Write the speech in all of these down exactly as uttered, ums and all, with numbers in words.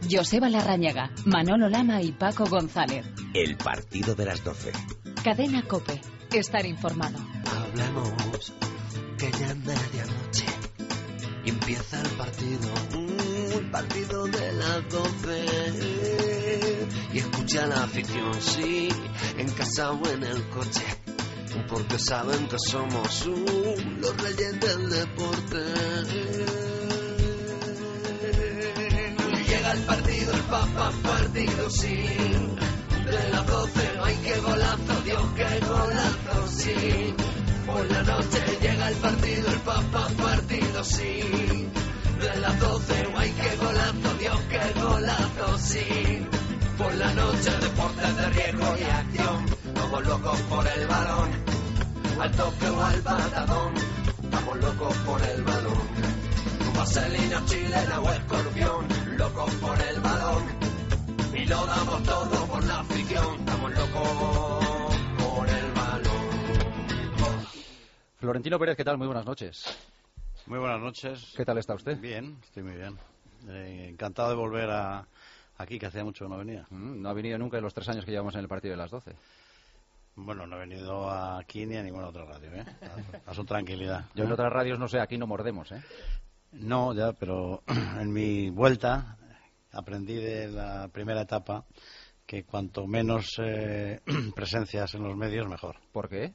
Joseba Larrañaga, Manolo Lama y Paco González. El partido de las doce. Cadena COPE. Estar informado. Hablemos que ya es medianoche y empieza el partido, mm, el partido de las doce. Y escucha la afición, sí, en casa o en el coche, porque saben que somos uh, los reyes del deporte. Llega el partido, el papá partido, sí. De las doce, ay qué golazo, Dios qué golazo, sí. Por la noche llega el partido, el papá partido, sí. De las doce, ay qué golazo, Dios qué golazo, sí. Por la noche deportes de riesgo y acción, como locos por el balón, al toque o al patadón, estamos locos por el balón. Vaselina chilena o escorpión, locos por el balón, y lo damos todo por la afición, estamos locos por el balón. Florentino Pérez, ¿qué tal? Muy buenas noches. Muy buenas noches. ¿Qué tal está usted? Bien, estoy muy bien. Eh, encantado de volver a aquí, que hacía mucho que no venía. Mm, no ha venido nunca en los tres años que llevamos en el partido de las doce. Bueno, no he venido aquí ni a ninguna otra radio, ¿eh? A, a su tranquilidad. Yo en otras radios, no sé, aquí no mordemos, ¿eh? No, ya, pero en mi vuelta aprendí de la primera etapa que cuanto menos eh, presencias en los medios, mejor. ¿Por qué?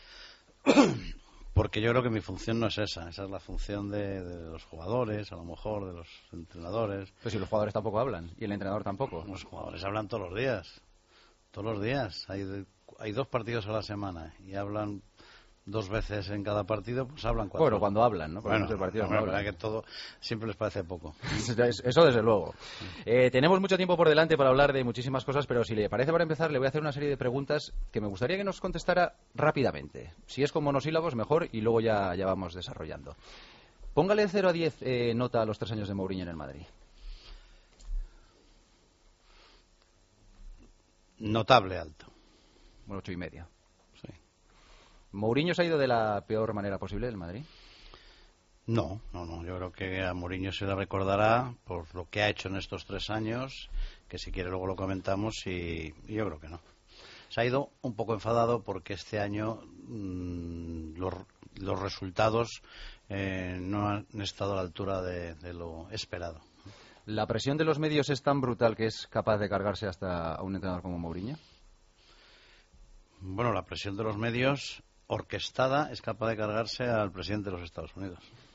Porque yo creo que mi función no es esa. Esa es la función de, de los jugadores, a lo mejor, de los entrenadores. Pues si los jugadores tampoco hablan, y el entrenador tampoco. Los jugadores hablan todos los días. Todos los días. Hay, de, hay dos partidos a la semana y hablan dos veces en cada partido, pues hablan cuatro. Bueno, cuando hablan, ¿no? Porque bueno, muchos partidos no, no hablan. que todo siempre les parece poco. Eso desde luego. Eh, tenemos mucho tiempo por delante para hablar de muchísimas cosas, pero si le parece, para empezar, le voy a hacer una serie de preguntas que me gustaría que nos contestara rápidamente. Si es con monosílabos, mejor, y luego ya, ya vamos desarrollando. Póngale de cero a diez eh, nota a los tres años de Mourinho en el Madrid. Notable alto. Un ocho y medio. Sí. ¿Mourinho se ha ido de la peor manera posible del Madrid? No, no, no. Yo creo que a Mourinho se le recordará por lo que ha hecho en estos tres años, que si quiere luego lo comentamos, y, y yo creo que no. Se ha ido un poco enfadado porque este año mmm, los, los resultados eh, no han estado a la altura de, de lo esperado. ¿La presión de los medios es tan brutal que es capaz de cargarse hasta a un entrenador como Mourinho? Bueno, la presión de los medios orquestada es capaz de cargarse al presidente de los Estados Unidos.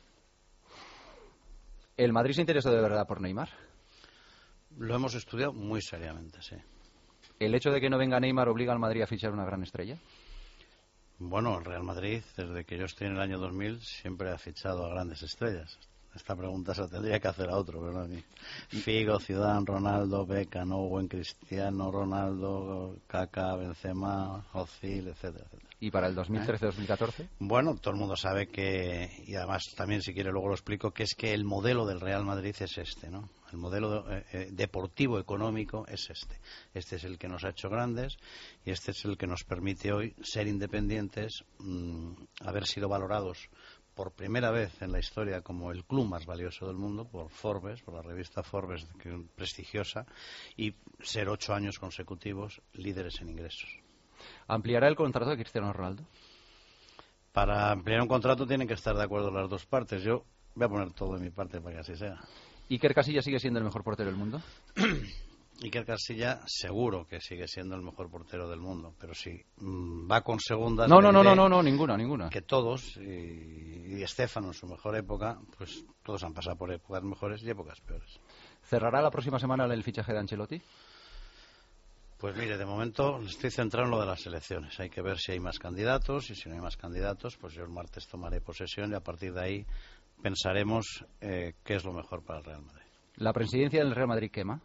¿El Madrid se interesó de verdad por Neymar? Lo hemos estudiado muy seriamente, sí. ¿El hecho de que no venga Neymar obliga al Madrid a fichar una gran estrella? Bueno, el Real Madrid, desde que yo estoy en el año dos mil, siempre ha fichado a grandes estrellas. Esta pregunta se la tendría que hacer a otro, pero no a mí. Figo, Zidane, Ronaldo, Beckham, Owen, Cristiano, Ronaldo, Kaká, Benzema, Ozil, etcétera, etcétera. ¿Y para el dos mil trece dos mil catorce? ¿Eh? Bueno, todo el mundo sabe que, y además también si quiere luego lo explico, que es que el modelo del Real Madrid es este, ¿no? El modelo eh, eh, deportivo económico es este. Este es el que nos ha hecho grandes y este es el que nos permite hoy ser independientes, mmm, haber sido valorados por primera vez en la historia como el club más valioso del mundo por Forbes, por la revista Forbes, que es prestigiosa, y ser ocho años consecutivos líderes en ingresos. ¿Ampliará el contrato de Cristiano Ronaldo? Para ampliar un contrato tienen que estar de acuerdo las dos partes. Yo voy a poner todo de mi parte para que así sea. ¿Iker Casillas sigue siendo el mejor portero del mundo? Iker Casillas seguro que sigue siendo el mejor portero del mundo, pero si mmm, va con segundas... No, no, no, no, no, no, ninguna, ninguna. Que todos, y, y Estéfano en su mejor época, pues todos han pasado por épocas mejores y épocas peores. ¿Cerrará la próxima semana el fichaje de Ancelotti? Pues mire, de momento estoy centrado en lo de las elecciones. Hay que ver si hay más candidatos, y si no hay más candidatos, pues yo el martes tomaré posesión y a partir de ahí pensaremos eh, qué es lo mejor para el Real Madrid. ¿La presidencia del Real Madrid quema?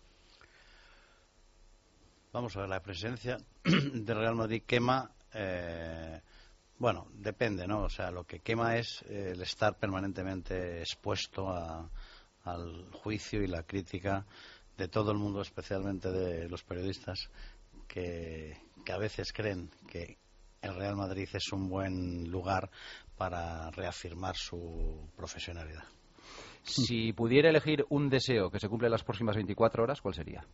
Vamos a ver, la presencia del Real Madrid quema, eh, bueno, depende, ¿no? O sea, lo que quema es eh, el estar permanentemente expuesto a, al juicio y la crítica de todo el mundo, especialmente de los periodistas, que, que a veces creen que el Real Madrid es un buen lugar para reafirmar su profesionalidad. Si pudiera elegir un deseo que se cumple en las próximas veinticuatro horas, ¿cuál sería?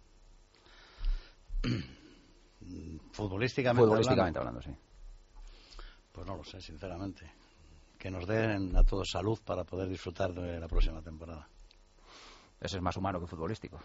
Futbolísticamente, Futbolísticamente hablando, hablando, sí. Pues no lo sé, sinceramente. Que nos den a todos salud para poder disfrutar de la próxima temporada. Eso es más humano que futbolístico.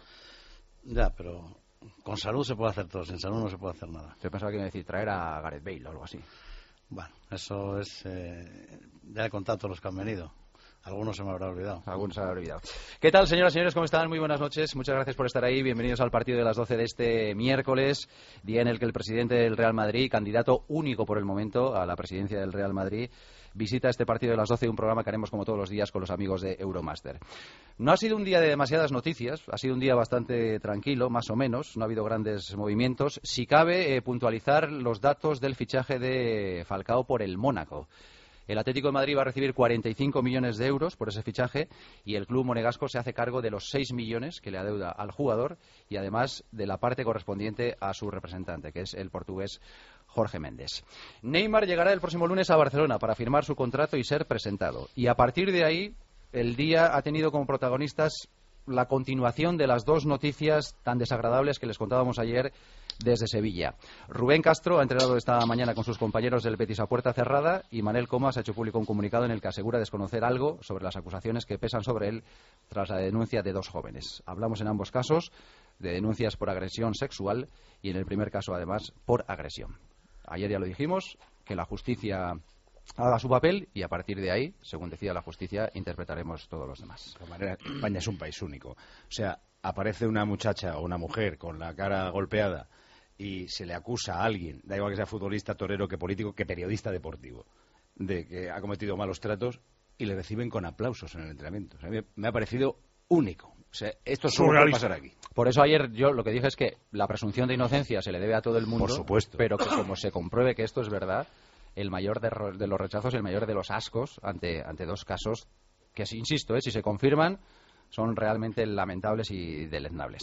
Ya, pero con salud se puede hacer todo, sin salud no se puede hacer nada. Yo pensaba que iba a decir traer a Gareth Bale o algo así. Bueno, eso es... Eh, ya he contado todos los que han venido. Algunos se me habrá olvidado. Algunos se me habrá olvidado. ¿Qué tal, señoras y señores? ¿Cómo están? Muy buenas noches. Muchas gracias por estar ahí. Bienvenidos al partido de las doce de este miércoles, día en el que el presidente del Real Madrid, candidato único por el momento a la presidencia del Real Madrid, visita este partido de las doce, un programa que haremos como todos los días con los amigos de Euromaster. No ha sido un día de demasiadas noticias, ha sido un día bastante tranquilo, más o menos, no ha habido grandes movimientos. Si cabe, eh, puntualizar los datos del fichaje de Falcao por el Mónaco. El Atlético de Madrid va a recibir cuarenta y cinco millones de euros por ese fichaje y el club monegasco se hace cargo de los seis millones que le adeuda al jugador y además de la parte correspondiente a su representante, que es el portugués Jorge Méndez. Neymar llegará el próximo lunes a Barcelona para firmar su contrato y ser presentado. Y a partir de ahí, el día ha tenido como protagonistas la continuación de las dos noticias tan desagradables que les contábamos ayer desde Sevilla. Rubén Castro ha entrenado esta mañana con sus compañeros del Betis a puerta cerrada y Manel Comas ha hecho público un comunicado en el que asegura desconocer algo sobre las acusaciones que pesan sobre él tras la denuncia de dos jóvenes. Hablamos en ambos casos de denuncias por agresión sexual y en el primer caso, además, por agresión. Ayer ya lo dijimos, que la justicia haga su papel y a partir de ahí, según decida la justicia, interpretaremos todos los demás. De manera, España es un país único. O sea, aparece una muchacha o una mujer con la cara golpeada y se le acusa a alguien, da igual que sea futbolista, torero, que político, que periodista deportivo, de que ha cometido malos tratos y le reciben con aplausos en el entrenamiento. O sea, me, me ha parecido único. O sea, esto solo puede pasar aquí. Por eso ayer yo lo que dije es que la presunción de inocencia se le debe a todo el mundo, por supuesto, pero que como se compruebe que esto es verdad, el mayor de, de los rechazos, el mayor de los ascos ante, ante dos casos que, insisto, eh, si se confirman, son realmente lamentables y deleznables.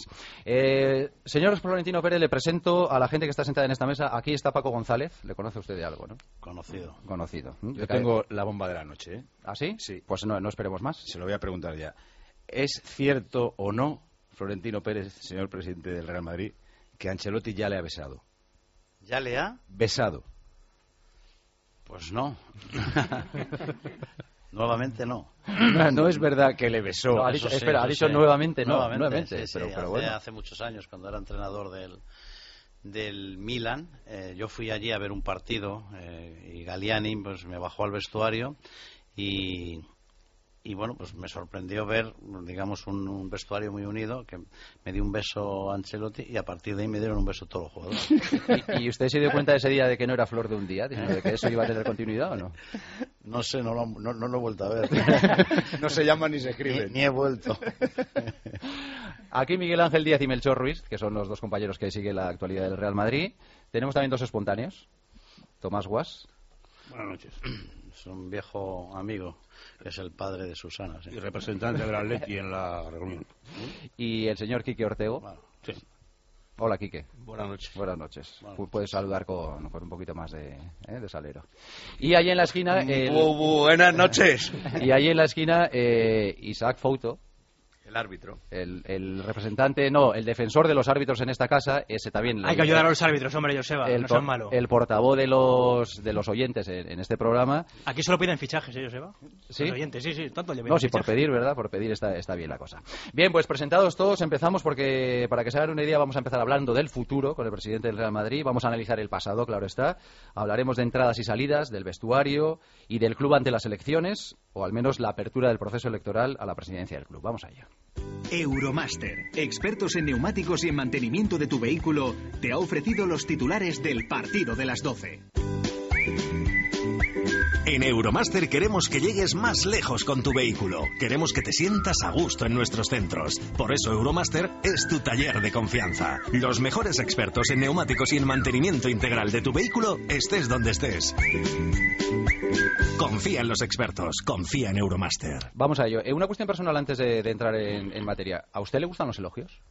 Eh, señor Florentino Pérez, le presento a la gente que está sentada en esta mesa. Aquí está Paco González. ¿Le conoce usted de algo, no? Conocido. Conocido. Yo tengo la bomba de la noche, ¿eh? ¿Ah, sí? Sí. Pues no, no esperemos más. Se lo voy a preguntar ya. ¿Es cierto o no, Florentino Pérez, señor presidente del Real Madrid, que Ancelotti ya le ha besado? ¿Ya le ha? Besado. Pues no. Nuevamente no. no. No es verdad que le besó. No, ha dicho, sí, espera, ha dicho sí. nuevamente, no. Nuevamente, nuevamente sí, pero, sí, pero hace, bueno. hace muchos años, cuando era entrenador del, del Milan, eh, yo fui allí a ver un partido eh, y Galliani pues me bajó al vestuario y... Y bueno, pues me sorprendió ver, digamos, un, un vestuario muy unido, que me dio un beso a Ancelotti y a partir de ahí me dieron un beso todos los jugadores. ¿Y, ¿Y usted se dio cuenta ese día de que no era flor de un día? ¿De que eso iba a tener continuidad o no? No sé, no lo, no, no lo he vuelto a ver. No se llama ni se escribe. Ni, ni he vuelto. Aquí Miguel Ángel Díaz y Melchor Ruiz, que son los dos compañeros que siguen la actualidad del Real Madrid. Tenemos también dos espontáneos. Tomás Guas. Buenas noches. Es un viejo amigo, que es el padre de Susana. ¿Sí? Y representante del Atleti en la reunión. Y el señor Quique Ortego. Bueno, Sí. Hola, Quique. Buenas noches. Buenas noches. Buenas Pu- Puedes saludar con, con un poquito más de, ¿eh? de salero. Y ahí en la esquina... el- Bu- buenas noches. y ahí en la esquina eh, Isaac Fouto. El árbitro. El, el representante, no, el defensor de los árbitros en esta casa, ese también... Hay que ayudar a los árbitros, hombre, Joseba, el, no sean por- malos. el portavoz de los de los oyentes en, en este programa. Aquí solo piden fichajes, ¿eh, Joseba? ¿Sí? Los oyentes, sí, sí, tanto le piden No, sí, por fichajes. pedir, ¿verdad? Por pedir está, está bien la cosa. Bien, pues presentados todos, empezamos porque, para que se hagan una idea, vamos a empezar hablando del futuro con el presidente del Real Madrid. Vamos a analizar el pasado, claro está. Hablaremos de entradas y salidas, del vestuario y del club ante las elecciones, o al menos la apertura del proceso electoral a la presidencia del club. Vamos allá. Euromaster, expertos en neumáticos y en mantenimiento de tu vehículo, te ha ofrecido los titulares del partido de las doce. En Euromaster queremos que llegues más lejos con tu vehículo. Queremos que te sientas a gusto en nuestros centros. Por eso Euromaster es tu taller de confianza. Los mejores expertos en neumáticos y en mantenimiento integral de tu vehículo, estés donde estés. Confía en los expertos, confía en Euromaster. Vamos a ello. Eh, una cuestión personal antes de, de entrar en, en materia. ¿A usted le gustan los elogios?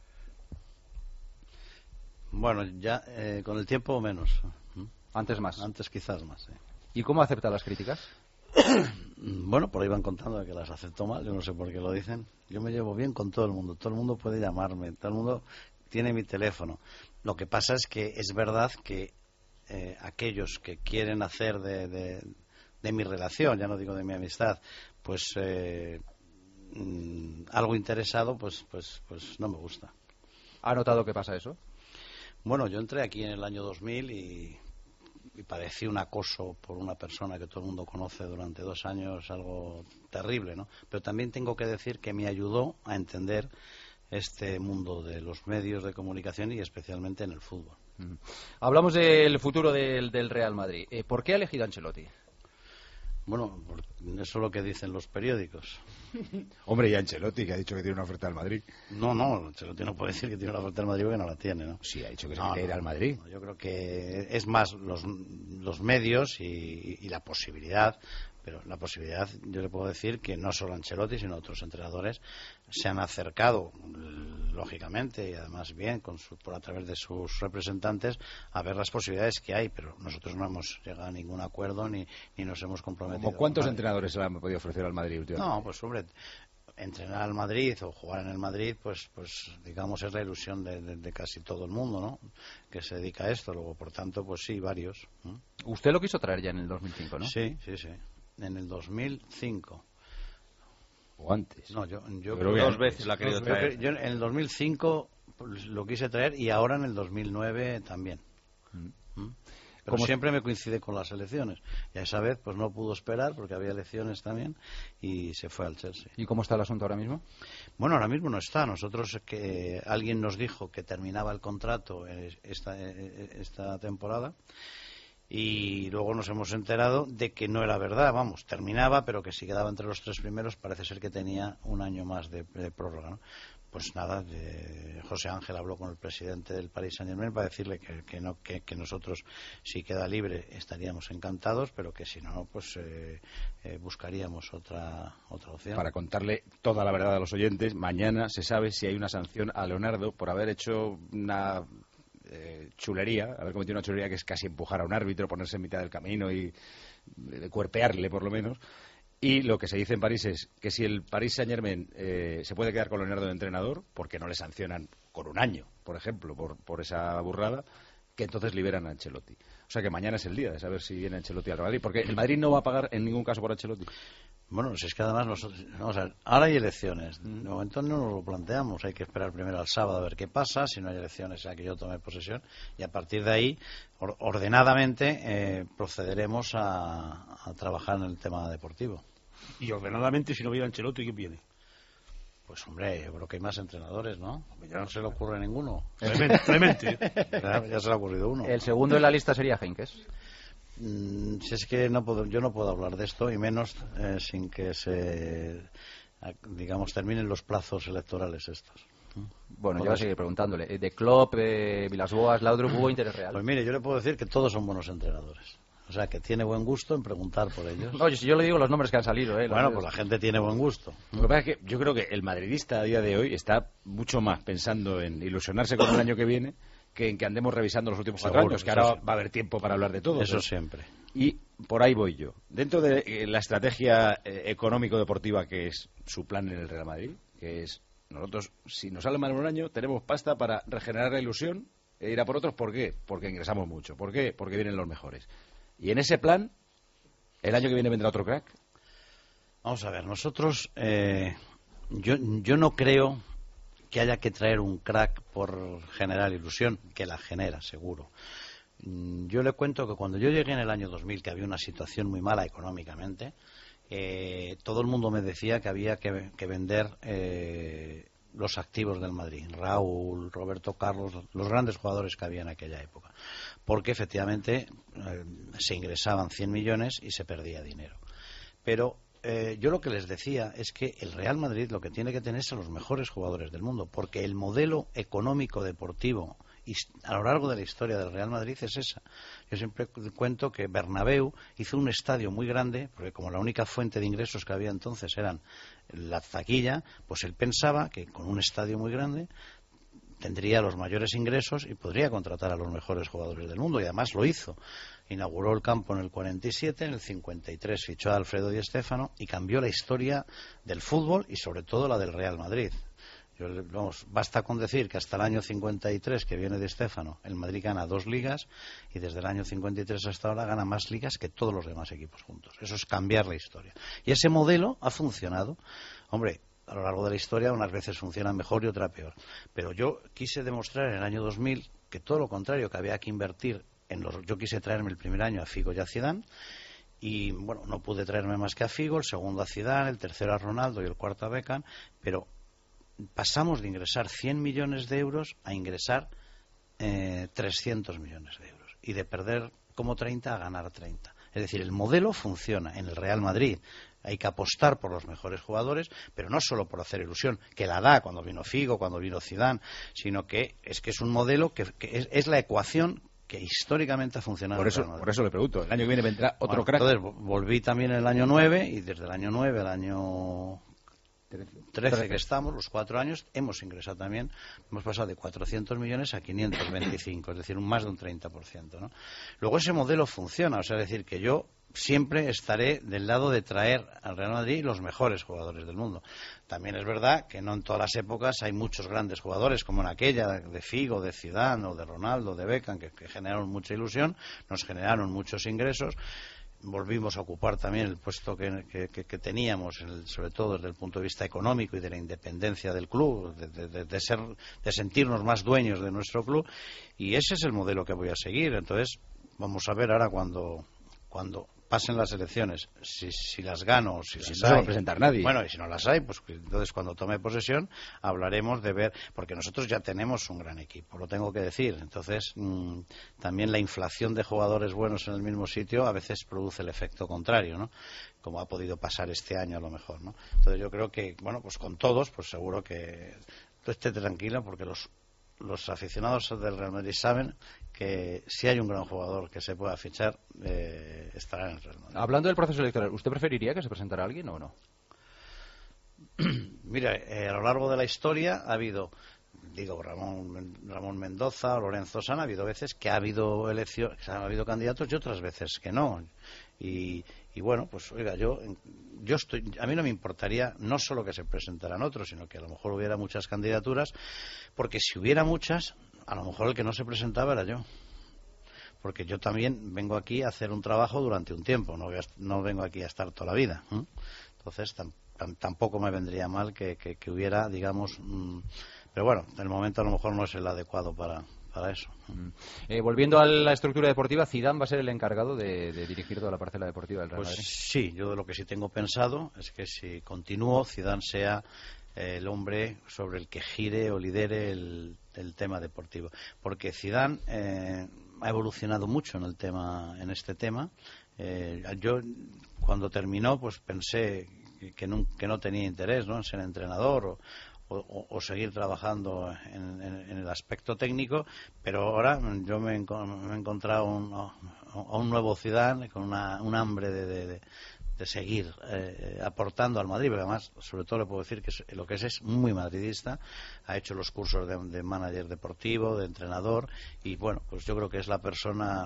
Bueno, ya eh, con el tiempo menos. Antes más. Antes quizás más, sí. ¿Y cómo acepta las críticas? Bueno, por ahí van contando de que las acepto mal, yo no sé por qué lo dicen. Yo me llevo bien con todo el mundo, todo el mundo puede llamarme, todo el mundo tiene mi teléfono. Lo que pasa es que es verdad que eh, aquellos que quieren hacer de, de, de mi relación, ya no digo de mi amistad, pues eh, mm, algo interesado, pues, pues, pues no me gusta. ¿Ha notado que pasa eso? Bueno, yo entré aquí en el año dos mil y... y padecí un acoso por una persona que todo el mundo conoce durante dos años, algo terrible, ¿no? Pero también tengo que decir que me ayudó a entender este mundo de los medios de comunicación y especialmente en el fútbol. Mm. Hablamos del futuro del, del Real Madrid. Eh, ¿Por qué ha elegido a Ancelotti? Bueno, eso es lo que dicen los periódicos. Hombre, y Ancelotti, que ha dicho que tiene una oferta al Madrid. No, no, Ancelotti no puede decir que tiene una oferta al Madrid porque no la tiene, ¿no? Sí, ha dicho que no, se quiere no, ir al Madrid. No, yo creo que es más los, los medios y, y la posibilidad, pero la posibilidad, yo le puedo decir que no solo Ancelotti, sino otros entrenadores se han acercado, lógicamente, y además bien, con su, por a través de sus representantes, a ver las posibilidades que hay, pero nosotros no hemos llegado a ningún acuerdo ni, ni nos hemos comprometido. ¿Cómo cuántos entrenadores se le han podido ofrecer al Madrid últimamente? No, pues hombre, entrenar al Madrid o jugar en el Madrid, pues, pues digamos es la ilusión de, de, de casi todo el mundo, ¿no? Que se dedica a esto, luego por tanto, pues sí, varios. ¿no? Usted lo quiso traer ya en el dos mil cinco, ¿no? Sí, sí, sí. En el dos mil cinco. ¿O antes? No, yo, yo, yo creo que dos veces la ha querido traer. Yo en el dos mil cinco pues, lo quise traer y ahora en el dos mil nueve también. Mm. ¿Mm? Pero siempre me coincide con las elecciones. Y a esa vez pues no pudo esperar porque había elecciones también y se fue al Chelsea. ¿Y cómo está el asunto ahora mismo? Bueno, ahora mismo no está. Nosotros, que alguien nos dijo que terminaba el contrato esta, esta temporada y luego nos hemos enterado de que no era verdad. Vamos, terminaba, pero que si quedaba entre los tres primeros parece ser que tenía un año más de, de prórroga, ¿no? Pues nada, de José Ángel habló con el presidente del Paris Saint-Germain para decirle que, que, no, que, que nosotros, si queda libre, estaríamos encantados, pero que si no, pues eh, eh, buscaríamos otra, otra opción. Para contarle toda la verdad a los oyentes, mañana se sabe si hay una sanción a Leonardo por haber hecho una eh, chulería, haber cometido una chulería que es casi empujar a un árbitro, ponerse en mitad del camino y eh, cuerpearle, por lo menos. Y lo que se dice en París es que si el Paris Saint-Germain eh, se puede quedar con Leonardo de entrenador, porque no le sancionan con un año, por ejemplo, por, por esa burrada, que entonces liberan a Ancelotti. O sea que mañana es el día de saber si viene Ancelotti al Real Madrid, porque el Madrid no va a pagar en ningún caso por Ancelotti. Bueno, si es que además nosotros, vamos a ver, ahora hay elecciones. De momento no nos lo planteamos, hay que esperar primero al sábado a ver qué pasa, si no hay elecciones, ya que yo tome posesión, y a partir de ahí, or, ordenadamente, eh, procederemos a, a trabajar en el tema deportivo. Y ordenadamente, si no viene Ancelotti, ¿quién viene? Pues hombre, yo creo que hay más entrenadores, ¿no? Ya no se le ocurre ninguno. Clemente. ya, ya se le ha ocurrido uno. El segundo en la lista sería Heynckes. Mm, si es que no puedo, yo no puedo hablar de esto, y menos eh, sin que se, digamos, terminen los plazos electorales estos. Bueno, yo voy a seguir preguntándole. De Klopp, eh, Vilas-Boas, Laudrup, ¿hubo interés real? Pues mire, yo le puedo decir que todos son buenos entrenadores. O sea, que tiene buen gusto en preguntar por ellos. Oye, si yo le digo los nombres que han salido, ¿eh? Bueno, pues la gente tiene buen gusto. Lo que pasa es que yo creo que el madridista a día de hoy está mucho más pensando en ilusionarse con el año que viene que en que andemos revisando los últimos cuatro años, que ahora va a haber tiempo para hablar de todo. Eso pero... siempre. Y por ahí voy yo. Dentro de eh, la estrategia eh, económico-deportiva que es su plan en el Real Madrid, que es nosotros, si nos sale mal un año, tenemos pasta para regenerar la ilusión e ir a por otros. ¿Por qué? Porque ingresamos mucho. ¿Por qué? Porque vienen los mejores. Y en ese plan, ¿el año que viene vendrá otro crack? Vamos a ver, nosotros, eh, yo, yo no creo que haya que traer un crack por generar ilusión, que la genera, seguro. Yo le cuento que cuando yo llegué en el año dos mil, que había una situación muy mala económicamente, eh, todo el mundo me decía que había que, que vender eh, los activos del Madrid, Raúl, Roberto Carlos, los grandes jugadores que había en aquella época, porque efectivamente eh, se ingresaban cien millones y se perdía dinero. Pero eh, yo lo que les decía es que el Real Madrid lo que tiene que tener son los mejores jugadores del mundo, porque el modelo económico deportivo y a lo largo de la historia del Real Madrid es esa. Yo siempre cuento que Bernabéu hizo un estadio muy grande, porque como la única fuente de ingresos que había entonces eran la taquilla, pues él pensaba que con un estadio muy grande tendría los mayores ingresos y podría contratar a los mejores jugadores del mundo, y además lo hizo. Inauguró el campo en el cuarenta y siete, en el cincuenta y tres fichó a Alfredo Di Stéfano y cambió la historia del fútbol y sobre todo la del Real Madrid. Yo, vamos, basta con decir que hasta el año cincuenta y tres, que viene Di Stéfano, el Madrid gana dos ligas y desde el año cincuenta y tres hasta ahora gana más ligas que todos los demás equipos juntos. Eso es cambiar la historia. Y ese modelo ha funcionado. Hombre, a lo largo de la historia unas veces funciona mejor y otra peor. Pero yo quise demostrar en el año dos mil que todo lo contrario, que había que invertir en los... Yo quise traerme el primer año a Figo y a Zidane y, bueno, no pude traerme más que a Figo, el segundo a Zidane, el tercero a Ronaldo y el cuarto a Beckham, pero pasamos de ingresar cien millones de euros a ingresar eh, trescientos millones de euros y de perder como treinta a ganar treinta. Es decir, el modelo funciona en el Real Madrid. Hay que apostar por los mejores jugadores, pero no solo por hacer ilusión, que la da cuando vino Figo, cuando vino Zidane, sino que es que es un modelo que, que es, es la ecuación que históricamente ha funcionado. Por eso, por eso le pregunto, el año que viene vendrá otro bueno, crack. Entonces volví también en el año nueve y desde el año nueve al año trece que estamos, los cuatro años, hemos ingresado también, hemos pasado de cuatrocientos millones a quinientos veinticinco, es decir, un más de un treinta por ciento, ¿no? Luego ese modelo funciona, o sea, es decir, que yo siempre estaré del lado de traer al Real Madrid los mejores jugadores del mundo. También es verdad que no en todas las épocas hay muchos grandes jugadores, como en aquella de Figo, de Zidane, o de Ronaldo, de Beckham, que, que generaron mucha ilusión, nos generaron muchos ingresos. Volvimos a ocupar también el puesto que, que, que teníamos, el, sobre todo desde el punto de vista económico y de la independencia del club, de, de, de, ser, de sentirnos más dueños de nuestro club, y ese es el modelo que voy a seguir. Entonces, vamos a ver ahora cuando, cuando pasen las elecciones, si, si las gano o si, si las no hay. se va a presentar nadie. Bueno, y si no las hay, pues entonces cuando tome posesión hablaremos de ver, porque nosotros ya tenemos un gran equipo, lo tengo que decir. Entonces, mmm, también la inflación de jugadores buenos en el mismo sitio a veces produce el efecto contrario, ¿no? Como ha podido pasar este año a lo mejor, ¿no? Entonces yo creo que, bueno, pues con todos, pues seguro que tú estés tranquila, porque los los aficionados del Real Madrid saben que si hay un gran jugador que se pueda fichar, eh, estará en el Real Madrid. Hablando del proceso electoral, ¿usted preferiría que se presentara alguien o no? Mira, eh, a lo largo de la historia ha habido, digo, Ramón, Ramón Mendoza, Lorenzo Sana, ha habido veces que ha habido elecciones, ha habido candidatos y otras veces que no. Y, y bueno, pues oiga, yo, yo estoy, a mí no me importaría no solo que se presentaran otros, sino que a lo mejor hubiera muchas candidaturas, porque si hubiera muchas, a lo mejor el que no se presentaba era yo. Porque yo también vengo aquí a hacer un trabajo durante un tiempo, no, voy a, no vengo aquí a estar toda la vida, ¿eh? Entonces tam, tam, tampoco me vendría mal que, que, que hubiera, digamos, mmm, pero bueno, el momento a lo mejor no es el adecuado para, para eso. Eh, volviendo a la estructura deportiva, ¿Zidane va a ser el encargado de, de dirigir toda la parcela deportiva del Real Madrid? Pues sí, yo de lo que sí tengo pensado es que si continúo, Zidane sea eh, el hombre sobre el que gire o lidere el, el tema deportivo, porque Zidane eh, ha evolucionado mucho en el tema, en este tema. Eh, yo cuando terminó, pues pensé que no, que no tenía interés, ¿no?, en ser entrenador o O, o seguir trabajando en, en, en el aspecto técnico, pero ahora yo me, me he encontrado un, a un nuevo Zidane con una, un hambre de, de, de seguir eh, aportando al Madrid, pero además, sobre todo le puedo decir que es, lo que es es muy madridista, ha hecho los cursos de, de manager deportivo, de entrenador, y bueno, pues yo creo que es la persona,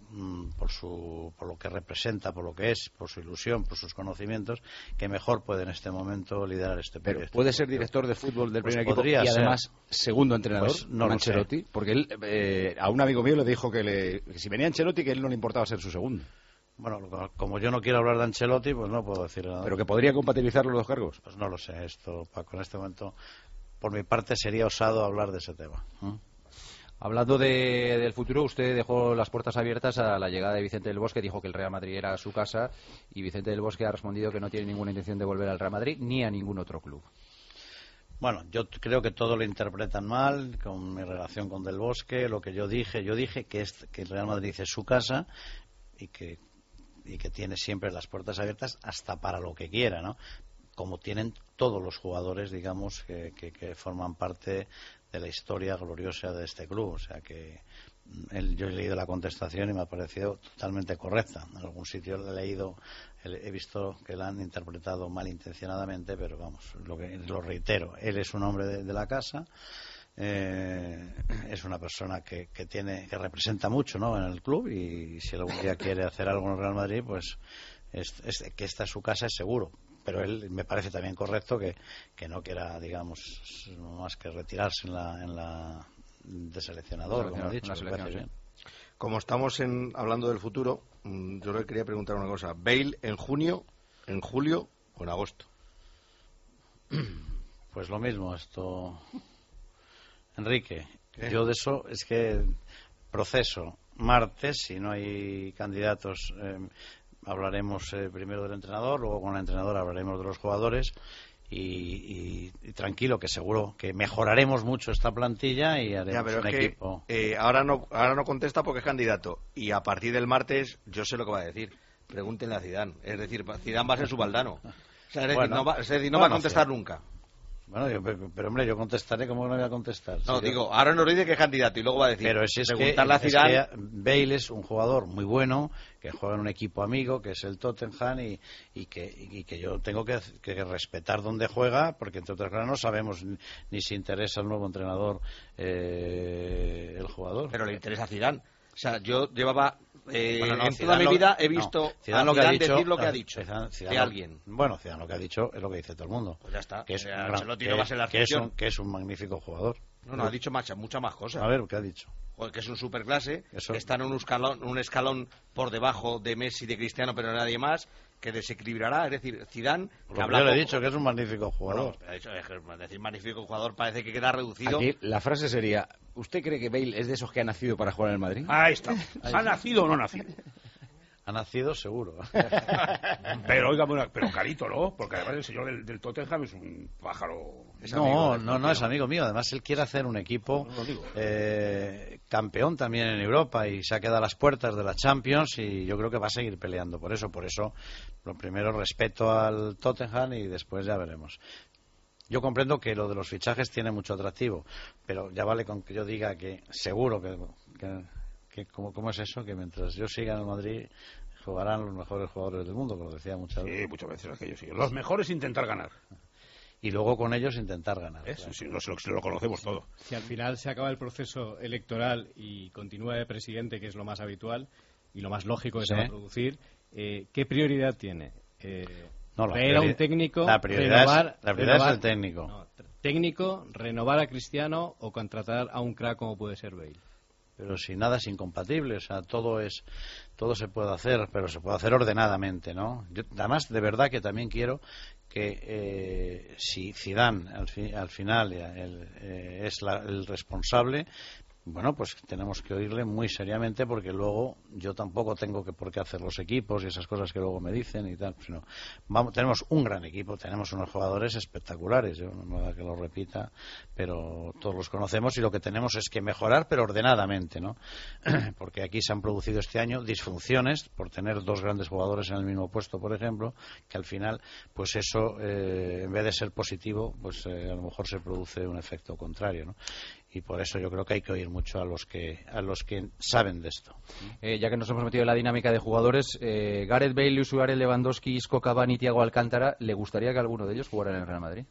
por su por lo que representa, por lo que es, por su ilusión, por sus conocimientos, que mejor puede en este momento liderar este Pero proyecto. puede ser director de fútbol del pues primer equipo y además ser. segundo entrenador, pues no lo Ancelotti, sé. porque él eh, a un amigo mío le dijo que, le, que si venía Ancelotti, que él no le importaba ser su segundo. Bueno, como yo no quiero hablar de Ancelotti, pues no puedo decir nada. Pero que podría compatibilizar los dos cargos. Pues no lo sé, esto, Paco, en este momento, por mi parte sería osado hablar de ese tema. ¿eh? Hablando de, del futuro, usted dejó las puertas abiertas a la llegada de Vicente del Bosque, dijo que el Real Madrid era su casa, y Vicente del Bosque ha respondido que no tiene ninguna intención de volver al Real Madrid ni a ningún otro club. Bueno, yo creo que todo lo interpretan mal, con mi relación con Del Bosque, lo que yo dije, yo dije que, es, que el Real Madrid es su casa y que, y que tiene siempre las puertas abiertas hasta para lo que quiera, ¿no? Como tienen todos los jugadores, digamos, que, que, que forman parte de la historia gloriosa de este club. O sea que él, yo he leído la contestación y me ha parecido totalmente correcta. En algún sitio lo he leído, he visto que la han interpretado malintencionadamente, pero vamos, lo, que, lo reitero, él es un hombre de, de la casa, eh, es una persona que, que tiene que representa mucho, ¿no?, en el club, y si algún día quiere hacer algo en el Real Madrid, pues es, es, que esta es su casa es seguro. Pero él me parece también correcto que, que no quiera, digamos, más que retirarse en la, en la de seleccionador, como he dicho. Bien. Como estamos en, hablando del futuro, yo le quería preguntar una cosa. ¿Bale en junio, en julio o en agosto? Pues lo mismo, esto... Enrique, ¿qué? Yo de eso es que proceso martes, si no hay candidatos, eh, hablaremos eh, primero del entrenador, luego con el entrenador hablaremos de los jugadores y, y, y tranquilo, que seguro que mejoraremos mucho esta plantilla y haremos ya, pero un es equipo. Que, eh, ahora no, ahora no contesta porque es candidato, y a partir del martes yo sé lo que va a decir. Pregúntenle a Zidane, es decir, Zidane va a ser su baldano. O sea, es decir, bueno, no va, es decir, no bueno, va a contestar sí. nunca. Bueno, yo, pero hombre, yo contestaré, ¿cómo no voy a contestar? No, si digo, yo... ahora nos dice que es candidato y luego va a decir, pero si es preguntarle que, a Zidane... es que Bale es un jugador muy bueno, que juega en un equipo amigo, que es el Tottenham, y, y, que, y que yo tengo que, que respetar dónde juega, porque entre otras cosas no sabemos ni, ni si interesa al nuevo entrenador eh, el jugador. Pero le interesa a Zidane. O sea, yo llevaba... Eh, bueno, no, en Zidane toda mi lo, vida he visto no, a Zidane lo que ha dicho, decir lo que ha dicho Zidane, Zidane de lo, alguien. Bueno, Zidane lo que ha dicho es lo que dice todo el mundo. Pues ya está. Que es, o sea, un, gran, Ancelotti que, no va a ser la que, es un, excepción. que es un magnífico jugador. No, no, ha dicho muchas mucha más cosas. A ver, ¿qué ha dicho? Joder, que es un superclase, Eso... que está en un escalón, un escalón por debajo de Messi, de Cristiano, pero nadie más, que desequilibrará. Es decir, Zidane... Lo que que habla yo le he poco. dicho que es un magnífico jugador. Bueno, es decir magnífico jugador parece que queda reducido. Aquí la frase sería, ¿usted cree que Bale es de esos que ha nacido para jugar en el Madrid? Ahí está. ¿Ha nacido o no ha nacido? Ha nacido seguro. Pero, oiga, bueno, pero carito, ¿no? Porque además el señor del, del Tottenham es un pájaro. Es no, no, no es amigo mío. Además, él quiere hacer un equipo no, no eh, campeón también en Europa y se ha quedado a las puertas de la Champions y yo creo que va a seguir peleando por eso. Por eso, lo primero, respeto al Tottenham y después ya veremos. Yo comprendo que lo de los fichajes tiene mucho atractivo, pero ya vale con que yo diga que seguro que... que que ¿cómo, ¿Cómo es eso? Que mientras yo siga en el Madrid jugarán los mejores jugadores del mundo, como decía muchas veces. Sí, muchas veces aquello sí. Los mejores intentar ganar. Y luego con ellos intentar ganar. Eso claro. Sí, lo, lo, lo conocemos todo. Si al final se acaba el proceso electoral y continúa de presidente, que es lo más habitual y lo más lógico que sí. se va a producir, eh, ¿qué prioridad tiene? Eh, no, la traer a un técnico, la prioridad, renovar, es, la prioridad renovar, es el técnico. No, técnico, renovar a Cristiano o contratar a un crack como puede ser Bale. Pero si nada es incompatible, o sea, todo es, todo se puede hacer, pero se puede hacer ordenadamente, ¿no? Yo, además, de verdad que también quiero que eh, si Zidane al, fi, al final el, eh, es la, el responsable, bueno, pues tenemos que oírle muy seriamente porque luego yo tampoco tengo que por qué hacer los equipos y esas cosas que luego me dicen y tal, sino vamos, tenemos un gran equipo, tenemos unos jugadores espectaculares, yo no me da que lo repita, pero todos los conocemos y lo que tenemos es que mejorar, pero ordenadamente, ¿no? Porque aquí se han producido este año disfunciones por tener dos grandes jugadores en el mismo puesto, por ejemplo, que al final, pues eso, eh, en vez de ser positivo, pues eh, a lo mejor se produce un efecto contrario, ¿no? Y por eso yo creo que hay que oír mucho a los que a los que saben de esto. Eh, ya que nos hemos metido en la dinámica de jugadores, eh, Gareth Bale, Luis Suárez, Lewandowski, Isco, Cavani, Thiago Alcántara, ¿le gustaría que alguno de ellos jugara en el Real Madrid?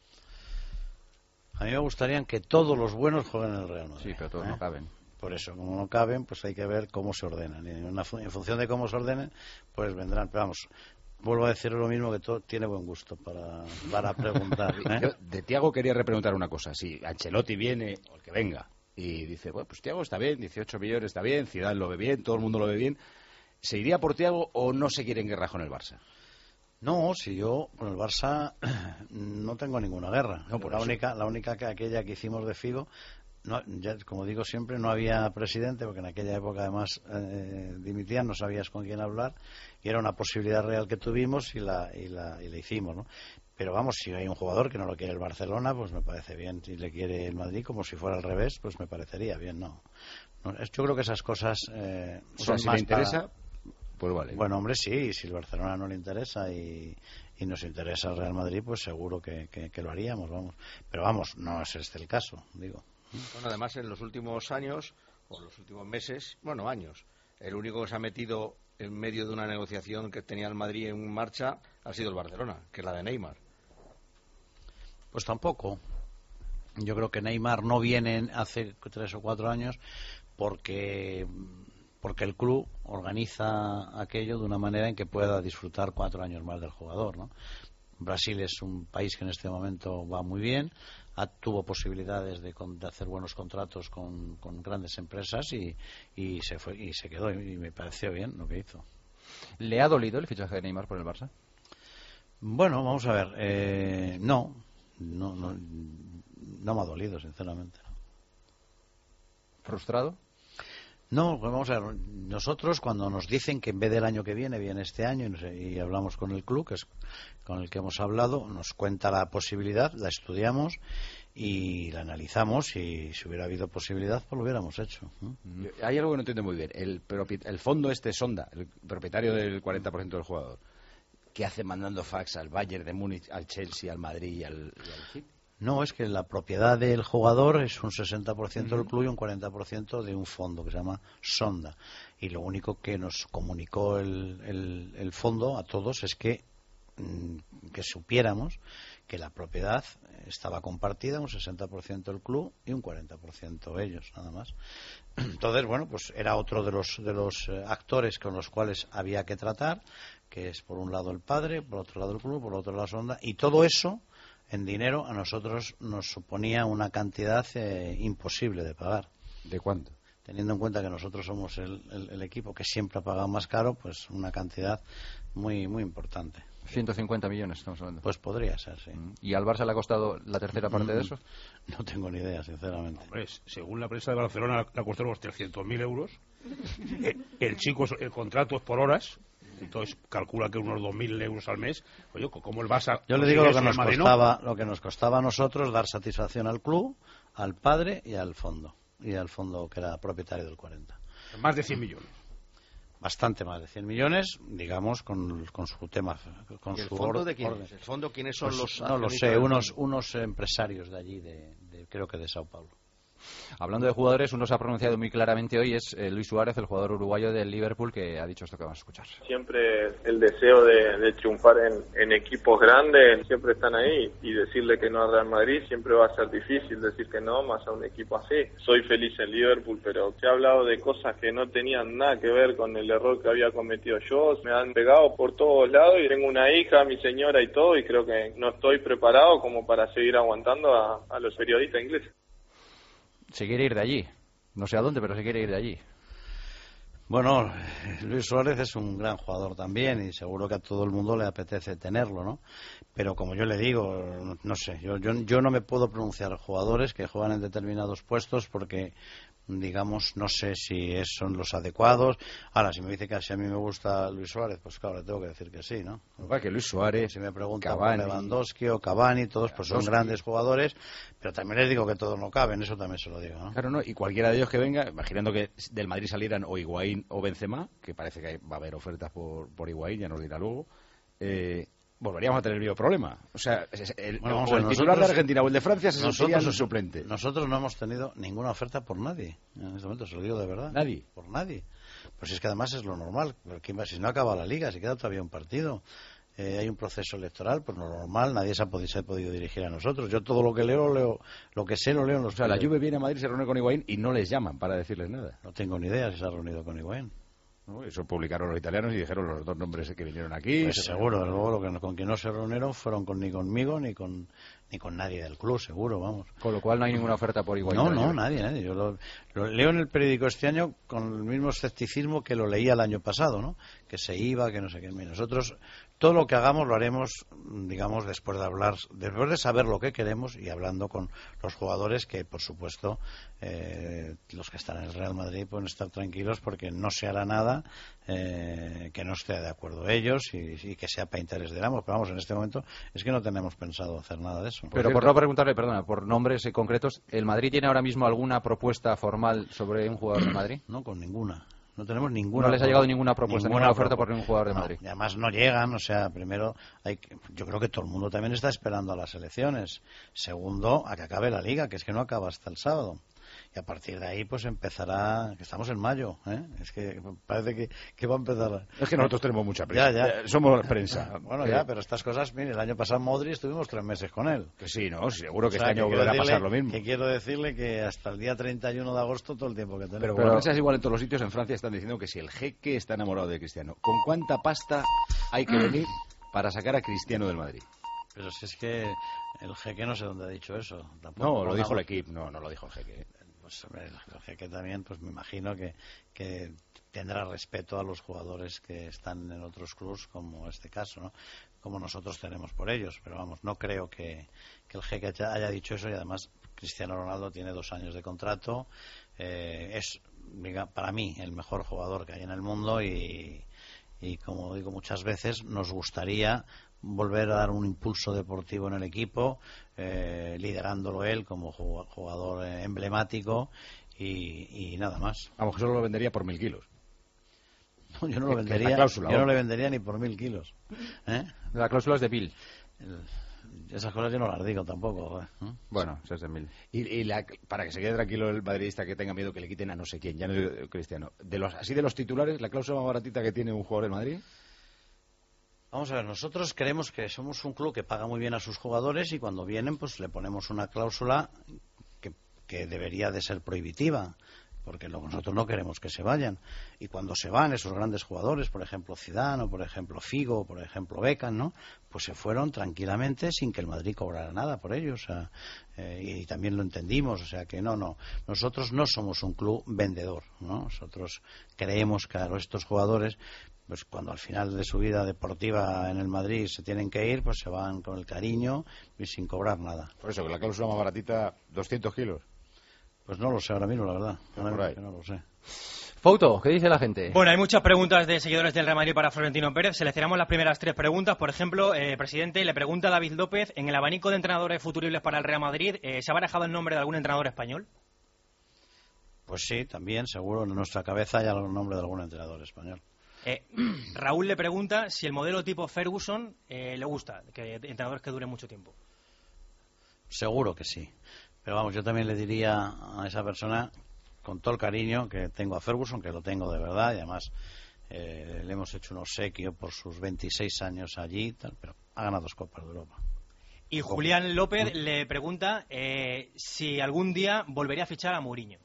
A mí me gustaría que todos los buenos jueguen en el Real Madrid. Sí, pero todos ¿eh? no caben. Por eso, como no caben, pues hay que ver cómo se ordenan. Y en, una, en función de cómo se ordenen, pues vendrán. Pero vamos, vuelvo a decir lo mismo, que todo tiene buen gusto para, para preguntar. ¿eh? Yo de Thiago quería repreguntar una cosa. Si Ancelotti viene, o el que venga, y dice, bueno, pues Thiago está bien, dieciocho millones está bien, Zidane lo ve bien, todo el mundo lo ve bien, ¿se iría por Thiago o no se quiere en guerra con el Barça? No, si yo con el Barça no tengo ninguna guerra. No, por la eso. única, la única que aquella que hicimos de Figo, no, ya, como digo siempre, no había presidente, porque en aquella época además eh, dimitían, no sabías con quién hablar, y era una posibilidad real que tuvimos y la, y la, y la hicimos, ¿no? Pero vamos, si hay un jugador que no lo quiere el Barcelona, pues me parece bien. Si le quiere el Madrid, como si fuera al revés, pues me parecería bien, ¿no? no yo creo que esas cosas eh, o son sea, si más le interesa, para... pues vale. Bueno, hombre, sí, si el Barcelona no le interesa y, y nos interesa el Real Madrid, pues seguro que, que, que lo haríamos, vamos. Pero vamos, no es este el caso, digo. Bueno, además en los últimos años, o los últimos meses, bueno, años, el único que se ha metido en medio de una negociación que tenía el Madrid en marcha ha sido el Barcelona, que es la de Neymar. Pues tampoco. Yo creo que Neymar no viene hace tres o cuatro años porque porque el club organiza aquello de una manera en que pueda disfrutar cuatro años más del jugador, ¿no? Brasil es un país que en este momento va muy bien, ha, tuvo posibilidades de, de hacer buenos contratos con, con grandes empresas y, y se fue y se quedó y me pareció bien lo que hizo. ¿Le ha dolido el fichaje de Neymar por el Barça? Bueno, vamos a ver, eh, no, no, no, no me ha dolido, sinceramente. ¿Frustrado? No, pues vamos a ver, nosotros cuando nos dicen que en vez del año que viene, viene este año, y, no sé, y hablamos con el club, que es con el que hemos hablado, nos cuenta la posibilidad, la estudiamos y la analizamos, y si hubiera habido posibilidad, pues lo hubiéramos hecho. ¿eh? Hay algo que no entiendo muy bien. El, el fondo este, Sonda, el propietario del cuarenta por ciento del jugador, ¿qué hace mandando fax al Bayern de Múnich, al Chelsea, al Madrid y al, y al City? No, es que la propiedad del jugador es un sesenta por ciento del club y un cuarenta por ciento de un fondo que se llama Sonda. Y lo único que nos comunicó el, el, el fondo a todos es que, que supiéramos que la propiedad estaba compartida, un sesenta por ciento el club y un cuarenta por ciento ellos, nada más. Entonces, bueno, pues era otro de los, de los actores con los cuales había que tratar, que es por un lado el padre, por otro lado el club, por otro lado Sonda, y todo eso en dinero a nosotros nos suponía una cantidad eh, imposible de pagar. ¿De cuánto? Teniendo en cuenta que nosotros somos el, el, el equipo que siempre ha pagado más caro, pues una cantidad muy muy importante. ciento cincuenta millones estamos hablando. Pues podría ser, sí. ¿Y al Barça le ha costado la tercera parte de eso? No tengo ni idea, sinceramente. Hombre, según la prensa de Barcelona, le ha costado unos trescientos mil euros. El, el chico, el contrato es por horas. Entonces calcula que unos dos mil euros al mes. Oye, como el Barça. Yo le digo lo que nos costaba, lo que nos costaba a nosotros dar satisfacción al club, al padre y al fondo. Y al fondo que era propietario del cuarenta. Más de cien millones. Bastante más de cien millones, digamos, con, con su tema. Con ¿Y el su fondo or, de quién orden. es? ¿El fondo quiénes son pues, los no lo sé, unos, unos empresarios de allí, de, de, creo que de Sao Paulo. Hablando de jugadores, uno se ha pronunciado muy claramente hoy, es eh, Luis Suárez, el jugador uruguayo del Liverpool, que ha dicho esto que vamos a escuchar. Siempre el deseo de, de triunfar en, en equipos grandes, siempre están ahí, y decirle que no al Real Madrid siempre va a ser difícil decir que no, más a un equipo así. Soy feliz en Liverpool, pero se ha hablado de cosas que no tenían nada que ver con el error que había cometido yo. Me han pegado por todos lados y tengo una hija, mi señora y todo, y creo que no estoy preparado como para seguir aguantando a, a los periodistas ingleses. Se quiere ir de allí. No sé a dónde, pero se quiere ir de allí. Bueno, Luis Suárez es un gran jugador también y seguro que a todo el mundo le apetece tenerlo, ¿no? Pero como yo le digo, no sé, yo, yo, yo no me puedo pronunciar jugadores que juegan en determinados puestos porque, digamos, no sé si es, son los adecuados. Ahora, si me dice que si a mí me gusta Luis Suárez, pues claro, le tengo que decir que sí, ¿no? Que Luis Suárez, si me preguntan Cavani, por Lewandowski o Cavani, todos pues son grandes jugadores, pero también les digo que todos no caben, eso también se lo digo, ¿no? Claro, no, y cualquiera de ellos que venga, imaginando que del Madrid salieran o Higuaín o Benzema, que parece que va a haber ofertas por, por Higuaín, ya nos dirá luego, eh, volveríamos a tener el mismo problema. O sea, el, bueno, o el nosotros, titular de Argentina o el de Francia se nosotros, sentiría su suplente. Nosotros no hemos tenido ninguna oferta por nadie. En este momento se lo digo de verdad. ¿Nadie? Por nadie. Pues es que además es lo normal. Porque si no acaba la liga, si queda todavía un partido, eh, hay un proceso electoral, pues lo normal, nadie se ha, podido, se ha podido dirigir a nosotros. Yo todo lo que leo, leo lo que sé, lo leo en los... O sea, la Juve viene a Madrid, se reúne con Higuaín y no les llaman para decirles nada. No tengo ni idea si se ha reunido con Higuaín. ¿No? Eso publicaron los italianos y dijeron los dos nombres que vinieron aquí. Pues seguro, luego lo que, con quien no se reunieron fueron con, ni conmigo ni con ni con nadie del club, seguro, vamos. Con lo cual no hay ninguna oferta por Higuaín. No, no, nadie, nadie. Yo lo, lo leo en el periódico este año con el mismo escepticismo que lo leía el año pasado, ¿no? Que se iba, que no sé qué. Nosotros todo lo que hagamos lo haremos, digamos, después de hablar, después de saber lo que queremos y hablando con los jugadores que, por supuesto, eh, los que están en el Real Madrid pueden estar tranquilos porque no se hará nada eh, que no esté de acuerdo ellos y, y que sea para interés de ambos. Pero vamos, en este momento es que no tenemos pensado hacer nada de eso. Por Pero cierto, por no preguntarle, perdona, por nombres concretos, ¿el Madrid tiene ahora mismo alguna propuesta formal sobre un jugador de Madrid? No, con ninguna. No tenemos ninguna. No les ha llegado ninguna propuesta, ninguna, ninguna oferta por ningún jugador de no, Madrid. Y además no llegan, o sea, primero, hay que, yo creo que todo el mundo también está esperando a las elecciones. Segundo, a que acabe la liga, que es que no acaba hasta el sábado. y a partir de ahí pues empezará, que estamos en mayo, ¿eh? Es que parece que, que va a empezar. Es que nosotros tenemos mucha prisa. Ya, ya. Somos prensa. Bueno, que... ya, pero estas cosas, mire, el año pasado Modri estuvimos tres meses con él. Que sí, ¿no? Seguro que o sea, este año que volverá a decirle, pasar lo mismo. Que quiero decirle que hasta el día treinta y uno de agosto todo el tiempo que tenemos. Pero, pero la prensa es igual en todos los sitios. En Francia están diciendo que si el jeque está enamorado de Cristiano, ¿con cuánta pasta hay que venir para sacar a Cristiano del Madrid? Pero si es que el jeque no sé dónde ha dicho eso. Tampoco no, lo dijo el equipo, no, no lo dijo el jeque. Pues hombre, el jeque también, pues me imagino que, que tendrá respeto a los jugadores que están en otros clubs, como este caso, ¿no? Como nosotros tenemos por ellos. Pero vamos, no creo que, que el jeque haya, haya dicho eso, y además Cristiano Ronaldo tiene dos años de contrato, eh, es diga, para mí el mejor jugador que hay en el mundo y, y como digo muchas veces, nos gustaría volver a dar un impulso deportivo en el equipo, eh, liderándolo él como jugador emblemático y, y nada más. A lo mejor solo lo vendería por mil kilos. No, yo no lo vendería, cláusula, yo no le vendería ni por mil kilos. ¿Eh? La cláusula es de Bill. El, esas cosas yo no las digo tampoco. ¿eh? Bueno, eso es de mil. Y, y la, para que se quede tranquilo el madridista que tenga miedo que le quiten a no sé quién, ya no es Cristiano. De los, así de los titulares, la cláusula más baratita que tiene un jugador del Madrid. Vamos a ver, nosotros creemos que somos un club que paga muy bien a sus jugadores y cuando vienen pues le ponemos una cláusula que, que debería de ser prohibitiva, porque nosotros no queremos que se vayan. Y cuando se van esos grandes jugadores, por ejemplo Zidane, o por ejemplo Figo, o por ejemplo Beckham, ¿no? Pues se fueron tranquilamente sin que el Madrid cobrara nada por ellos. O sea, eh, y también lo entendimos, o sea que no, no. Nosotros no somos un club vendedor, ¿no? Nosotros creemos que a estos jugadores, pues cuando al final de su vida deportiva en el Madrid se tienen que ir, pues se van con el cariño y sin cobrar nada. Por eso, que la cláusula más baratita, doscientos kilos. Pues no lo sé ahora mismo, la verdad. Ahora mismo que no lo sé. Foto, ¿qué dice la gente? Bueno, hay muchas preguntas de seguidores del Real Madrid para Florentino Pérez. Seleccionamos las primeras tres preguntas. Por ejemplo, eh, presidente, le pregunta a David López, en el abanico de entrenadores futuribles para el Real Madrid, eh, ¿se ha barajado el nombre de algún entrenador español? Pues sí, también, seguro, en nuestra cabeza hay el nombre de algún entrenador español. Eh, Raúl le pregunta si el modelo tipo Ferguson eh, le gusta, que entrenadores que duren mucho tiempo. Seguro que sí. Pero vamos, yo también le diría a esa persona, con todo el cariño que tengo a Ferguson, que lo tengo de verdad, y además eh, le hemos hecho un obsequio por sus veintiséis años allí, tal, pero ha ganado dos Copas de Europa. Y Julián López le pregunta eh, si algún día volvería a fichar a Mourinho.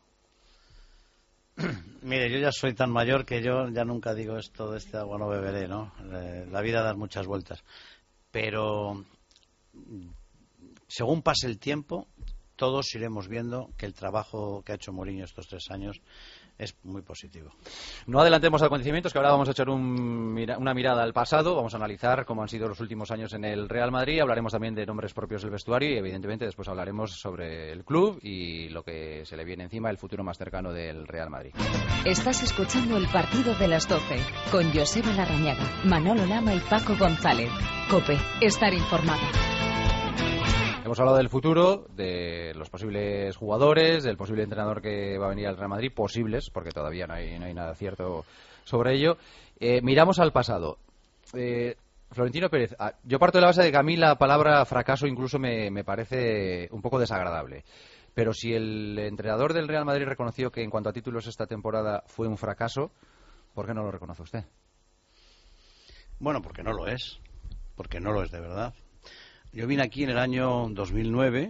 Mire, yo ya soy tan mayor que yo ya nunca digo esto de este agua no beberé, ¿no? La vida da muchas vueltas. Pero según pase el tiempo, todos iremos viendo que el trabajo que ha hecho Mourinho estos tres años es muy positivo. No adelantemos acontecimientos, que ahora vamos a echar un, una mirada al pasado, vamos a analizar cómo han sido los últimos años en el Real Madrid, hablaremos también de nombres propios del vestuario y evidentemente después hablaremos sobre el club y lo que se le viene encima, el futuro más cercano del Real Madrid. Estás escuchando el partido de las doce con Joseba Larrañaga, Manolo Lama y Paco González. COPE, estar informado. Hemos hablado del futuro, de los posibles jugadores, del posible entrenador que va a venir al Real Madrid, posibles, porque todavía no hay, no hay nada cierto sobre ello. Eh, miramos al pasado. Eh, Florentino Pérez, ah, yo parto de la base de que a mí la palabra fracaso incluso me, me parece un poco desagradable. Pero si el entrenador del Real Madrid reconoció que en cuanto a títulos esta temporada fue un fracaso, ¿por qué no lo reconoce usted? Bueno, porque no lo es. Porque no lo es de verdad. Yo vine aquí en el año dos mil nueve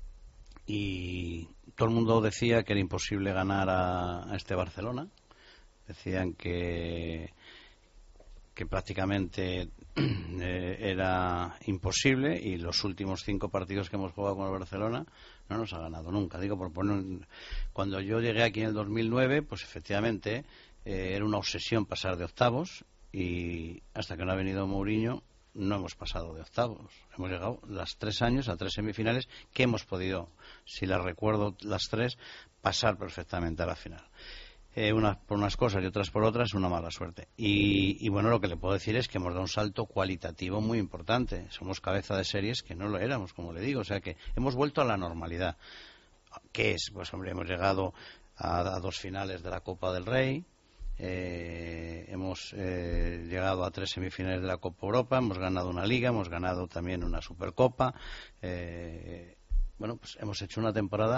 y todo el mundo decía que era imposible ganar a, a este Barcelona. Decían que, que prácticamente eh, era imposible y los últimos cinco partidos que hemos jugado con el Barcelona no nos ha ganado nunca. Digo, por poner un... Cuando yo llegué aquí en el dos mil nueve, pues efectivamente eh, era una obsesión pasar de octavos y hasta que no ha venido Mourinho no hemos pasado de octavos. Hemos llegado las tres años a tres semifinales que hemos podido, si las recuerdo las tres, pasar perfectamente a la final. Eh, unas por unas cosas y otras por otras, una mala suerte. Y, y bueno, lo que le puedo decir es que hemos dado un salto cualitativo muy importante. Somos cabeza de series que no lo éramos, como le digo. O sea que hemos vuelto a la normalidad. ¿Qué es? Pues hombre, hemos llegado a, a dos finales de la Copa del Rey. Eh, hemos eh, llegado a tres semifinales de la Copa Europa, hemos ganado una Liga, hemos ganado también una Supercopa. Eh, bueno, pues hemos hecho una temporada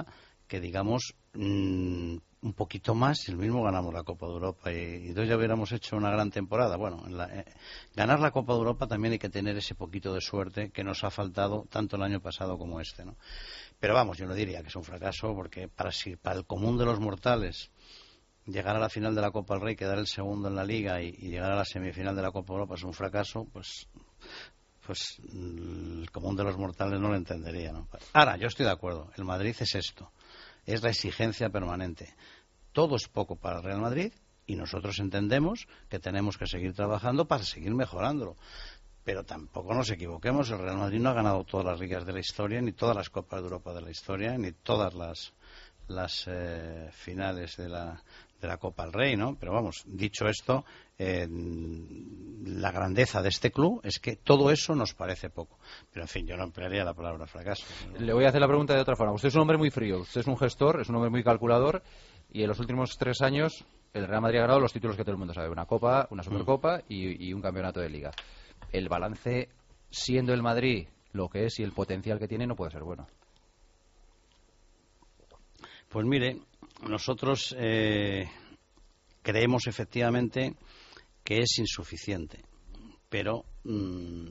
que digamos mmm, un poquito más y el mismo ganamos la Copa de Europa y, y entonces ya hubiéramos hecho una gran temporada. Bueno, en la, eh, ganar la Copa de Europa también hay que tener ese poquito de suerte que nos ha faltado tanto el año pasado como este, ¿no? Pero vamos, yo no diría que es un fracaso, porque para, si, para el común de los mortales llegar a la final de la Copa del Rey, quedar el segundo en la Liga y, y llegar a la semifinal de la Copa de Europa es un fracaso, pues pues el común de los mortales no lo entendería, ¿no? Ahora, yo estoy de acuerdo, el Madrid es esto, es la exigencia permanente. Todo es poco para el Real Madrid y nosotros entendemos que tenemos que seguir trabajando para seguir mejorándolo. Pero tampoco nos equivoquemos, el Real Madrid no ha ganado todas las ligas de la historia, ni todas las Copas de Europa de la historia, ni todas las, las eh, finales de la, de la Copa del Rey, ¿no? Pero vamos, dicho esto, eh, la grandeza de este club es que todo eso nos parece poco. Pero en fin, yo no emplearía la palabra fracaso. Le voy a hacer la pregunta de otra forma. Usted es un hombre muy frío, usted es un gestor, es un hombre muy calculador, y en los últimos tres años el Real Madrid ha ganado los títulos que todo el mundo sabe, una Copa, una Supercopa y, y un campeonato de Liga. El balance, siendo el Madrid lo que es y el potencial que tiene, no puede ser bueno. Pues mire, nosotros eh, creemos efectivamente que es insuficiente, pero mmm,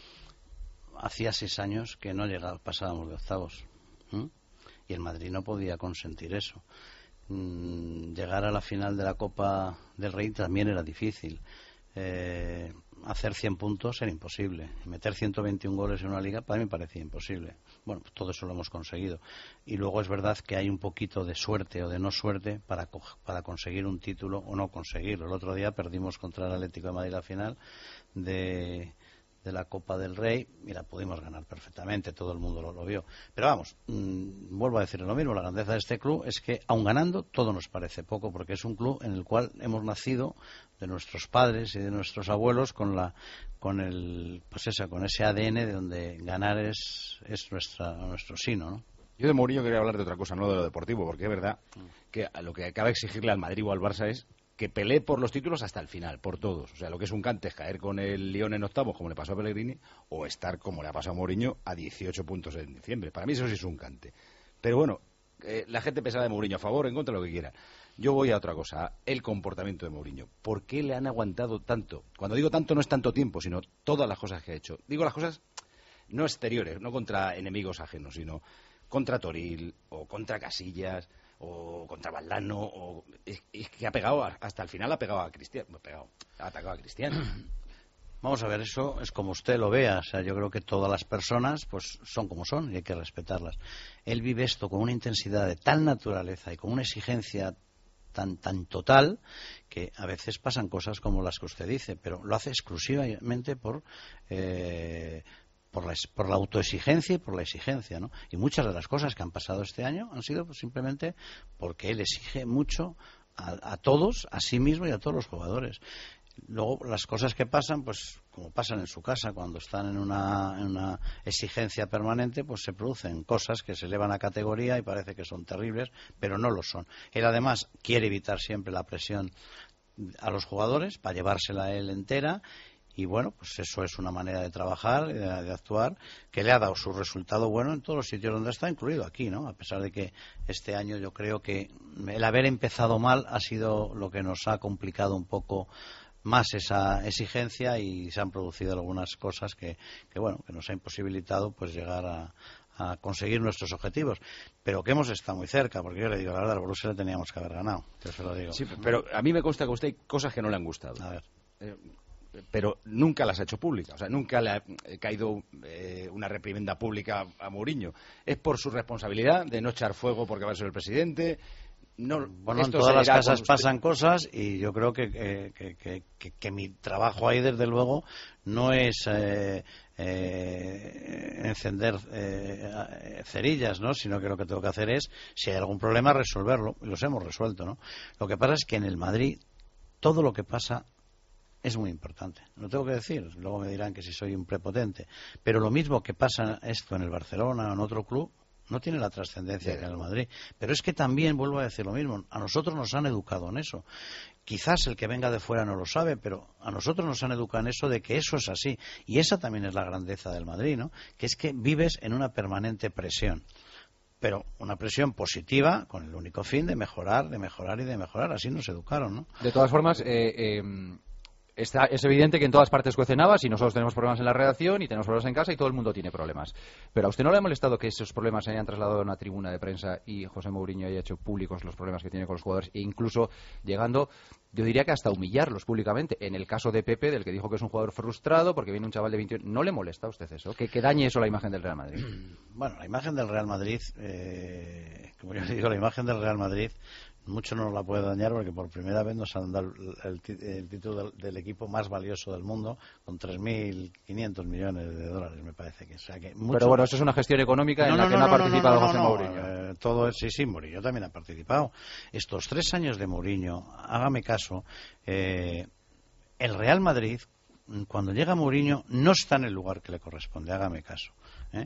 hacía seis años que no llegaba, pasábamos de octavos, ¿m? Y el Madrid no podía consentir eso. Mm, llegar a la final de la Copa del Rey también era difícil. Eh, hacer cien puntos era imposible, meter ciento veintiún goles en una liga para mí me parecía imposible. Bueno, pues todo eso lo hemos conseguido y luego es verdad que hay un poquito de suerte o de no suerte para, para conseguir un título o no conseguirlo. El otro día perdimos contra el Atlético de Madrid la final de, de la Copa del Rey y la pudimos ganar perfectamente, todo el mundo lo, lo vio. Pero vamos, mmm, vuelvo a decir lo mismo, la grandeza de este club es que aun ganando todo nos parece poco, porque es un club en el cual hemos nacido de nuestros padres y de nuestros abuelos con la con el pues esa con ese A D N de donde ganar es es nuestra nuestro sino, ¿no? Yo de Mourinho quería hablar de otra cosa, no de lo deportivo, porque es verdad que a lo que acaba de exigirle al Madrid o al Barça es que pelee por los títulos hasta el final, por todos. O sea, lo que es un cante es caer con el Lyon en octavos, como le pasó a Pellegrini, o estar, como le ha pasado a Mourinho, a dieciocho puntos en diciembre. Para mí eso sí es un cante. Pero bueno, eh, la gente pensará de Mourinho a favor, en contra, lo que quiera. Yo voy a otra cosa, el comportamiento de Mourinho. ¿Por qué le han aguantado tanto? Cuando digo tanto no es tanto tiempo, sino todas las cosas que ha hecho. Digo las cosas no exteriores, no contra enemigos ajenos, sino contra Toril, o contra Casillas, o contra Valdano, o es, es que ha pegado, hasta el final ha pegado a Cristiano, ha, pegado, ha atacado a Cristiano. Vamos a ver, eso es como usted lo vea. O sea, yo creo que todas las personas pues son como son y hay que respetarlas. Él vive esto con una intensidad de tal naturaleza y con una exigencia tan tan total que a veces pasan cosas como las que usted dice, pero lo hace exclusivamente por eh, por la, por la autoexigencia y por la exigencia, ¿no? Y muchas de las cosas que han pasado este año han sido pues, simplemente porque él exige mucho a, a todos, a sí mismo y a todos los jugadores. Luego, las cosas que pasan, pues como pasan en su casa, cuando están en una, en una exigencia permanente, pues se producen cosas que se elevan a categoría y parece que son terribles, pero no lo son. Él, además, quiere evitar siempre la presión a los jugadores para llevársela a él entera. Y bueno, pues eso es una manera de trabajar, de, de actuar, que le ha dado su resultado bueno en todos los sitios donde está, incluido aquí, ¿no? A pesar de que este año yo creo que el haber empezado mal ha sido lo que nos ha complicado un poco más esa exigencia y se han producido algunas cosas que, que bueno, que nos ha imposibilitado pues llegar a, a conseguir nuestros objetivos, pero que hemos estado muy cerca, porque yo le digo la verdad, al Borussia le teníamos que haber ganado, yo se lo digo. Sí, pero a mí me consta que a usted hay cosas que no le han gustado. A ver. Eh, pero nunca las ha hecho públicas, o sea, nunca le ha caído eh, una reprimenda pública a Mourinho. ¿Es por su responsabilidad de no echar fuego porque va a ser el presidente? No, bueno, en todas las casas pasan cosas y yo creo que, que, que, que, que mi trabajo ahí, desde luego, no es eh, eh, encender eh, cerillas, ¿no? Sino que lo que tengo que hacer es, si hay algún problema, resolverlo, y los hemos resuelto, ¿no? Lo que pasa es que en el Madrid todo lo que pasa es muy importante, lo tengo que decir, luego me dirán que si soy un prepotente, pero lo mismo que pasa esto en el Barcelona o en otro club no tiene la trascendencia que en el Madrid. Pero es que también, vuelvo a decir lo mismo, a nosotros nos han educado en eso. Quizás el que venga de fuera no lo sabe, pero a nosotros nos han educado en eso de que eso es así. Y esa también es la grandeza del Madrid, ¿no? Que es que vives en una permanente presión. pero una presión positiva con el único fin de mejorar, de mejorar y de mejorar. Así nos educaron, ¿no? De todas formas, eh, eh, está, es evidente que en todas partes cuecen habas y nosotros tenemos problemas en la redacción y tenemos problemas en casa y todo el mundo tiene problemas. Pero ¿a usted no le ha molestado que esos problemas se hayan trasladado a una tribuna de prensa y José Mourinho haya hecho públicos los problemas que tiene con los jugadores e incluso llegando, yo diría que hasta humillarlos públicamente? En el caso de Pepe, del que dijo que es un jugador frustrado porque viene un chaval de veintiuno, ¿no le molesta a usted eso? ¿Que, que dañe eso la imagen del Real Madrid? Bueno, la imagen del Real Madrid, eh, como yo le digo, la imagen del Real Madrid mucho no nos la puede dañar porque por primera vez nos han dado el, el, el título del, del equipo más valioso del mundo con tres mil quinientos millones de dólares, me parece que, o sea que mucho... Pero bueno, eso es una gestión económica no, en la no, que no, no, no ha participado no, no, José no, no, Mourinho. Eh, todo es, sí, sí, Mourinho también ha participado. Estos tres años de Mourinho, hágame caso, eh, el Real Madrid, cuando llega Mourinho, no está en el lugar que le corresponde, hágame caso, ¿eh?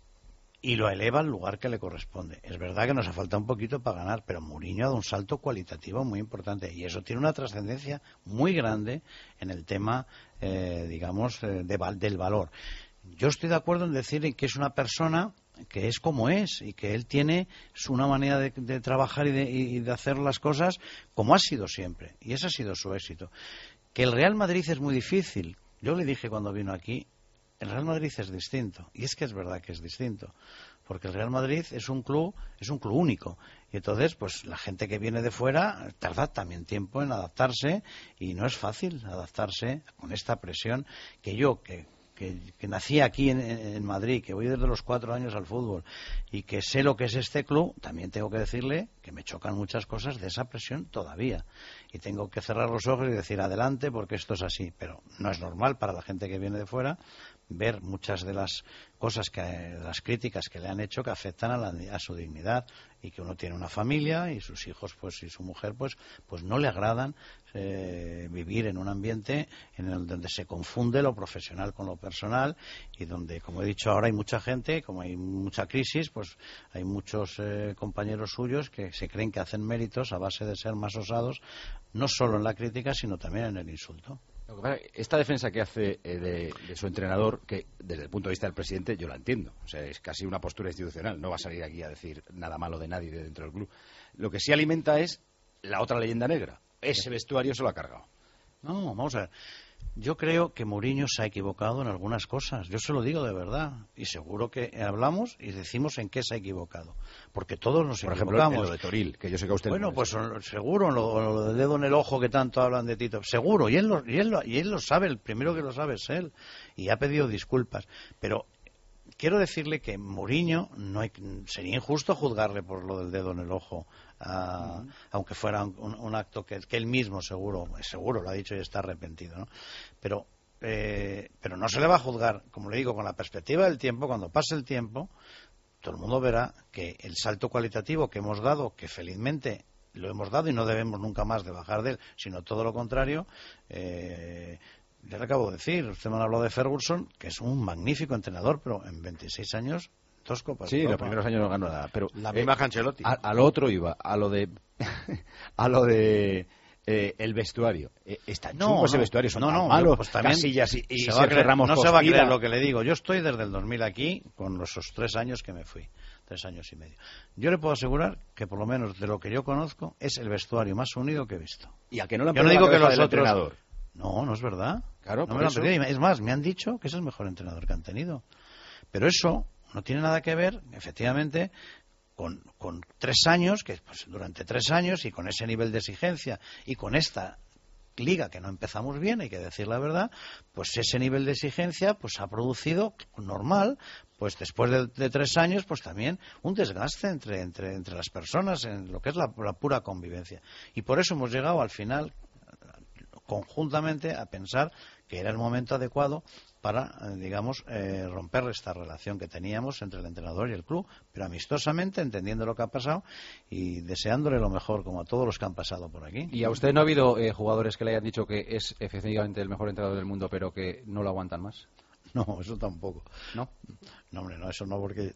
Y lo eleva al lugar que le corresponde. Es verdad que nos ha faltado un poquito para ganar, pero Mourinho ha dado un salto cualitativo muy importante y eso tiene una trascendencia muy grande en el tema, eh, digamos, eh, de, del valor. Yo estoy de acuerdo en decir que es una persona que es como es y que él tiene una manera de, de trabajar y de, y de hacer las cosas como ha sido siempre, y ese ha sido su éxito. Que el Real Madrid es muy difícil. Yo le dije cuando vino aquí, el Real Madrid es distinto, y es que es verdad que es distinto, porque el Real Madrid es un club, es un club único, y entonces pues la gente que viene de fuera tarda también tiempo en adaptarse, y no es fácil adaptarse con esta presión que yo, que Que, que nací aquí en, en Madrid, que voy desde los cuatro años al fútbol y que sé lo que es este club, también tengo que decirle que me chocan muchas cosas de esa presión todavía. Y tengo que cerrar los ojos y decir adelante porque esto es así. Pero no es normal para la gente que viene de fuera ver muchas de las cosas, que de las críticas que le han hecho que afectan a, la, a su dignidad y que uno tiene una familia y sus hijos pues y su mujer pues pues no le agradan eh, vivir en un ambiente en el donde se confunde lo profesional con lo personal y donde, como he dicho ahora, hay mucha gente, como hay mucha crisis, pues hay muchos eh, compañeros suyos que se creen que hacen méritos a base de ser más osados, no solo en la crítica sino también en el insulto. Esta defensa que hace eh, de, de su entrenador, que desde el punto de vista del presidente yo la entiendo, o sea, es casi una postura institucional, no va a salir aquí a decir nada malo de nadie de dentro del club. Lo que sí alimenta es la otra leyenda negra, ese vestuario se lo ha cargado. No, vamos a ver. Yo creo que Mourinho se ha equivocado en algunas cosas. Yo se lo digo de verdad. Y seguro que hablamos y decimos en qué se ha equivocado. Porque todos nos Por equivocamos. ejemplo, en lo de Toril, que yo sé que a usted... Bueno, pues seguro, lo, lo del dedo en el ojo que tanto hablan de Tito. Seguro, y él, lo, y, él lo, y él lo sabe, el primero que lo sabe es él. Y ha pedido disculpas. Pero quiero decirle que Mourinho, no hay, sería injusto juzgarle por lo del dedo en el ojo. A, uh-huh. Aunque fuera un, un acto que, que él mismo seguro seguro lo ha dicho y está arrepentido, ¿no? Pero eh, pero no se le va a juzgar, como le digo, con la perspectiva del tiempo. Cuando pase el tiempo todo el mundo verá que el salto cualitativo que hemos dado, que felizmente lo hemos dado y no debemos nunca más de bajar de él, sino todo lo contrario. eh, ya le acabo de decir, usted me ha hablado de Ferguson, que es un magnífico entrenador, pero en veintiséis años dos copas. Sí, los primeros años no ganó nada, pero la misma eh, Ancelotti. A, a lo otro iba, a lo de a lo de eh, el vestuario. Eh, está chungo no, ese no, vestuario, son no, tan no, malos, pues también Casillas y, y se Sergio creer, Ramos. No se va a creer Costida. lo que le digo. Yo estoy desde el dos mil aquí con esos tres años que me fui, tres años y medio. Yo le puedo asegurar que por lo menos de lo que yo conozco es el vestuario más unido que he visto. Y a que no le han yo no digo que los otros. Entrenador. No, no es verdad. Claro, no por me eso. lo han es más, me han dicho que es el mejor entrenador que han tenido. Pero eso no tiene nada que ver, efectivamente, con, con tres años, que pues, durante tres años y con ese nivel de exigencia y con esta liga que no empezamos bien, hay que decir la verdad, pues ese nivel de exigencia pues ha producido normal, pues después de, de tres años, pues también un desgaste entre, entre, entre las personas en lo que es la, la pura convivencia. Y por eso hemos llegado al final conjuntamente a pensar que era el momento adecuado para, digamos, eh, romper esta relación que teníamos entre el entrenador y el club, pero amistosamente, entendiendo lo que ha pasado y deseándole lo mejor, como a todos los que han pasado por aquí. ¿Y a usted no ha habido eh, jugadores que le hayan dicho que es efectivamente el mejor entrenador del mundo, pero que no lo aguantan más? No, eso tampoco. ¿No? No, hombre, no, eso no, porque...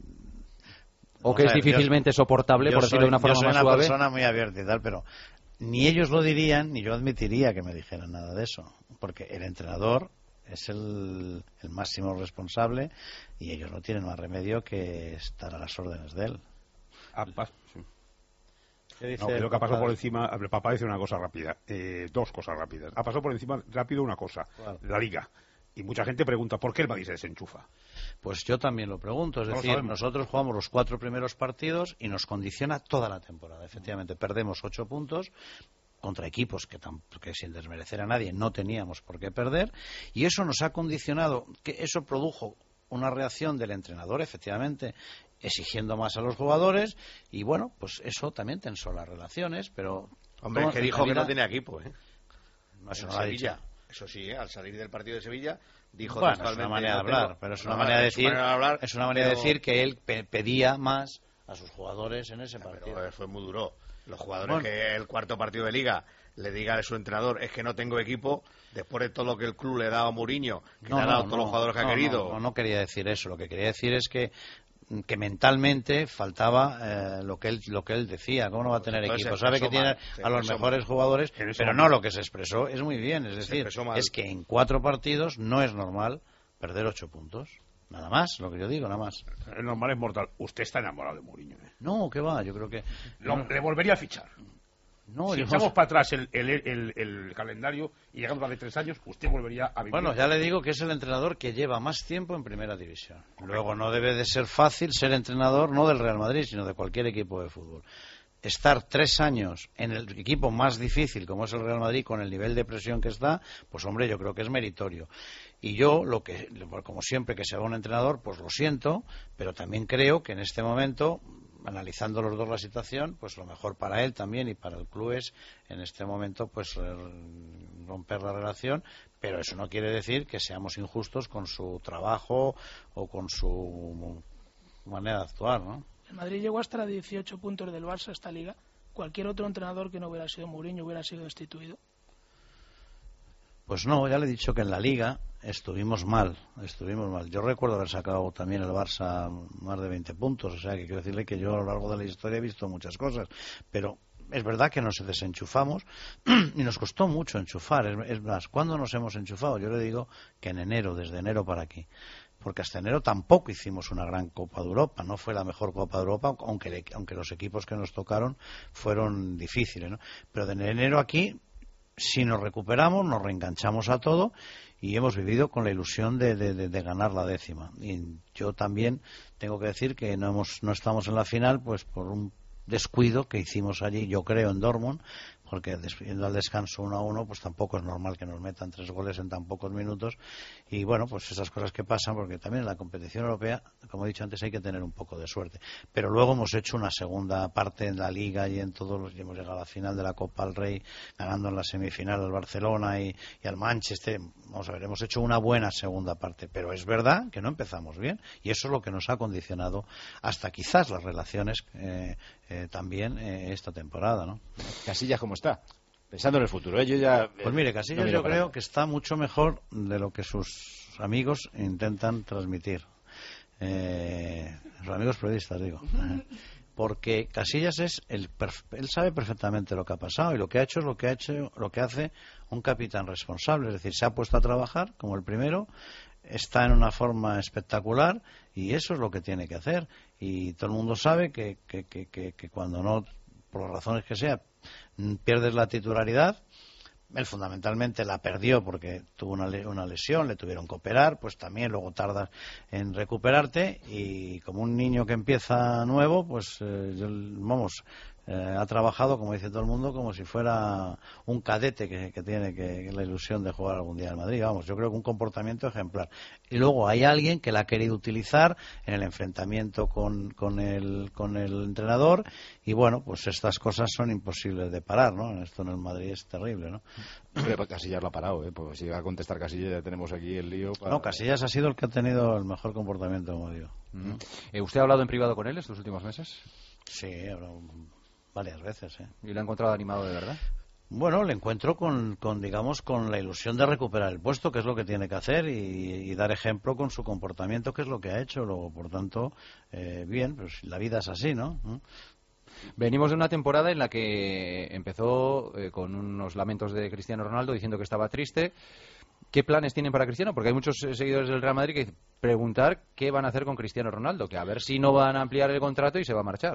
¿O que es difícilmente soportable, por decirlo de una forma más suave? Yo soy una persona muy abierta y tal, pero ni ellos lo dirían, ni yo admitiría que me dijeran nada de eso, porque el entrenador es el, el máximo responsable y ellos no tienen más remedio que estar a las órdenes de él. Ah, pas- sí. ¿Qué dice No, creo que ha pasado papá? por encima. El papá dice una cosa rápida, eh, dos cosas rápidas. Ha pasado por encima rápido una cosa, ¿Cuál? la Liga. Y mucha gente pregunta por qué el Madrid se desenchufa. Pues yo también lo pregunto, es No lo decir, sabemos. nosotros jugamos los cuatro primeros partidos y nos condiciona toda la temporada. Efectivamente, perdemos ocho puntos contra equipos que, tam- que sin desmerecer a nadie no teníamos por qué perder, y eso nos ha condicionado, que eso produjo una reacción del entrenador, efectivamente, exigiendo más a los jugadores, y bueno, pues eso también tensó las relaciones, pero... Hombre, todo es que en dijo que realidad- no tenía equipo, ¿eh? No, eso En no lo ha Sevilla. dicho. Eso sí, ¿eh? Al salir del partido de Sevilla, dijo Bueno, es textualmente, una manera de "No tengo-". hablar, pero es una No, manera de es su decir, manera de hablar, es una manera de pero- decir que él pe- pedía más a sus jugadores en ese partido. Pero fue muy duro. Los jugadores Bueno. que el cuarto partido de Liga le diga a su entrenador es que no tengo equipo, después de todo lo que el club le ha dado a Mourinho, que le ha dado todos los jugadores que no, ha querido. No, no, no quería decir eso. Lo que quería decir es que que mentalmente faltaba eh, lo que él lo que él decía. ¿Cómo no va a tener Entonces equipo? se Sabe que expresó tiene mal, se a los expresó mejores mal. jugadores, En ese pero momento. no, lo que se expresó es muy bien. Es Se decir, expresó mal. es que en cuatro partidos no es normal perder ocho puntos. Nada más, lo que yo digo, nada más. Es normal, es mortal. Usted está enamorado de Mourinho, ¿eh? No, ¿qué va? Yo creo que... Lo- no, Le volvería a fichar. no, si yo- echamos para atrás el, el, el, el calendario y llegamos a de tres años, usted volvería a vivir. Bueno, ya le digo que es el entrenador que lleva más tiempo en primera división. Luego no debe de ser fácil ser entrenador no del Real Madrid, sino de cualquier equipo de fútbol. Estar tres años en el equipo más difícil como es el Real Madrid con el nivel de presión que está, pues hombre, yo creo que es meritorio. Y yo, lo que, como siempre que se va un entrenador, pues lo siento, pero también creo que en este momento, analizando los dos la situación, pues lo mejor para él también y para el club es en este momento pues eh, romper la relación, pero eso no quiere decir que seamos injustos con su trabajo o con su manera de actuar, ¿no? El Madrid llegó hasta dieciocho puntos del Barça esta liga. Cualquier otro entrenador que no hubiera sido Mourinho hubiera sido destituido. Pues no, ya le he dicho que en la Liga estuvimos mal, estuvimos mal. Yo recuerdo haber sacado también el Barça más de veinte puntos, o sea que quiero decirle que yo a lo largo de la historia he visto muchas cosas, pero es verdad que nos desenchufamos y nos costó mucho enchufar. Es, es más, ¿cuándo nos hemos enchufado? Yo le digo que en enero, desde enero para aquí. Porque hasta enero tampoco hicimos una gran Copa de Europa, no fue la mejor Copa de Europa, aunque, aunque los equipos que nos tocaron fueron difíciles, ¿no? Pero de enero aquí, si nos recuperamos, nos reenganchamos a todo y hemos vivido con la ilusión de, de, de, de ganar la décima. Y yo también tengo que decir que no, hemos, no estamos en la final pues por un descuido que hicimos allí, yo creo, en Dortmund, porque yendo al descanso uno a uno, pues tampoco es normal que nos metan tres goles en tan pocos minutos. Y bueno, pues esas cosas que pasan, porque también en la competición europea, como he dicho antes, hay que tener un poco de suerte. Pero luego hemos hecho una segunda parte en la Liga y en todos los, y hemos llegado a la final de la Copa del Rey, ganando en la semifinal al Barcelona y, y al Manchester. Vamos a ver, hemos hecho una buena segunda parte, pero es verdad que no empezamos bien, y eso es lo que nos ha condicionado hasta quizás las relaciones eh, eh, también eh, esta temporada, ¿no? Casillas, ¿cómo está? Pensando en el futuro, ¿eh? Yo ya... Pues mire, Casillas no yo para creo nada. que está mucho mejor de lo que sus amigos intentan transmitir. Eh, sus amigos periodistas, digo. Eh, porque Casillas es el perf- él sabe perfectamente lo que ha pasado y lo que ha hecho es lo que ha hecho, lo que hace un capitán responsable, es decir, se ha puesto a trabajar como el primero, está en una forma espectacular y eso es lo que tiene que hacer, y todo el mundo sabe que, que, que, que, que cuando no, por las razones que sea, pierdes la titularidad. Él fundamentalmente la perdió porque tuvo una, le- una lesión, le tuvieron que operar, pues también luego tardas en recuperarte, y como un niño que empieza nuevo, pues eh, yo- vamos, eh, ha trabajado, como dice todo el mundo, como si fuera un cadete que, que tiene que, que la ilusión de jugar algún día en Madrid. Vamos, yo creo que un comportamiento ejemplar. Y luego hay alguien que la ha querido utilizar en el enfrentamiento con, con, el, con el entrenador, y bueno, pues estas cosas son imposibles de parar, ¿no? Esto en el Madrid es terrible, ¿no? Hombre, pues Casillas lo ha parado, ¿eh? Pues si llega a contestar Casillas ya tenemos aquí el lío para... No, Casillas ha sido el que ha tenido el mejor comportamiento, como digo. Mm. Eh, ¿Usted ha hablado en privado con él estos últimos meses? Sí, he hablado varias veces, ¿eh? ¿Y lo ha encontrado animado de verdad? Bueno, le encuentro con, con, digamos, con la ilusión de recuperar el puesto, que es lo que tiene que hacer, y, y dar ejemplo con su comportamiento, que es lo que ha hecho. Luego, por tanto, eh, bien, pues la vida es así, ¿no? Venimos de una temporada en la que empezó eh, con unos lamentos de Cristiano Ronaldo diciendo que estaba triste. ¿qué planes tienen para Cristiano? Porque hay muchos seguidores del Real Madrid que preguntar qué van a hacer con Cristiano Ronaldo, que a ver si no van a ampliar el contrato y se va a marchar.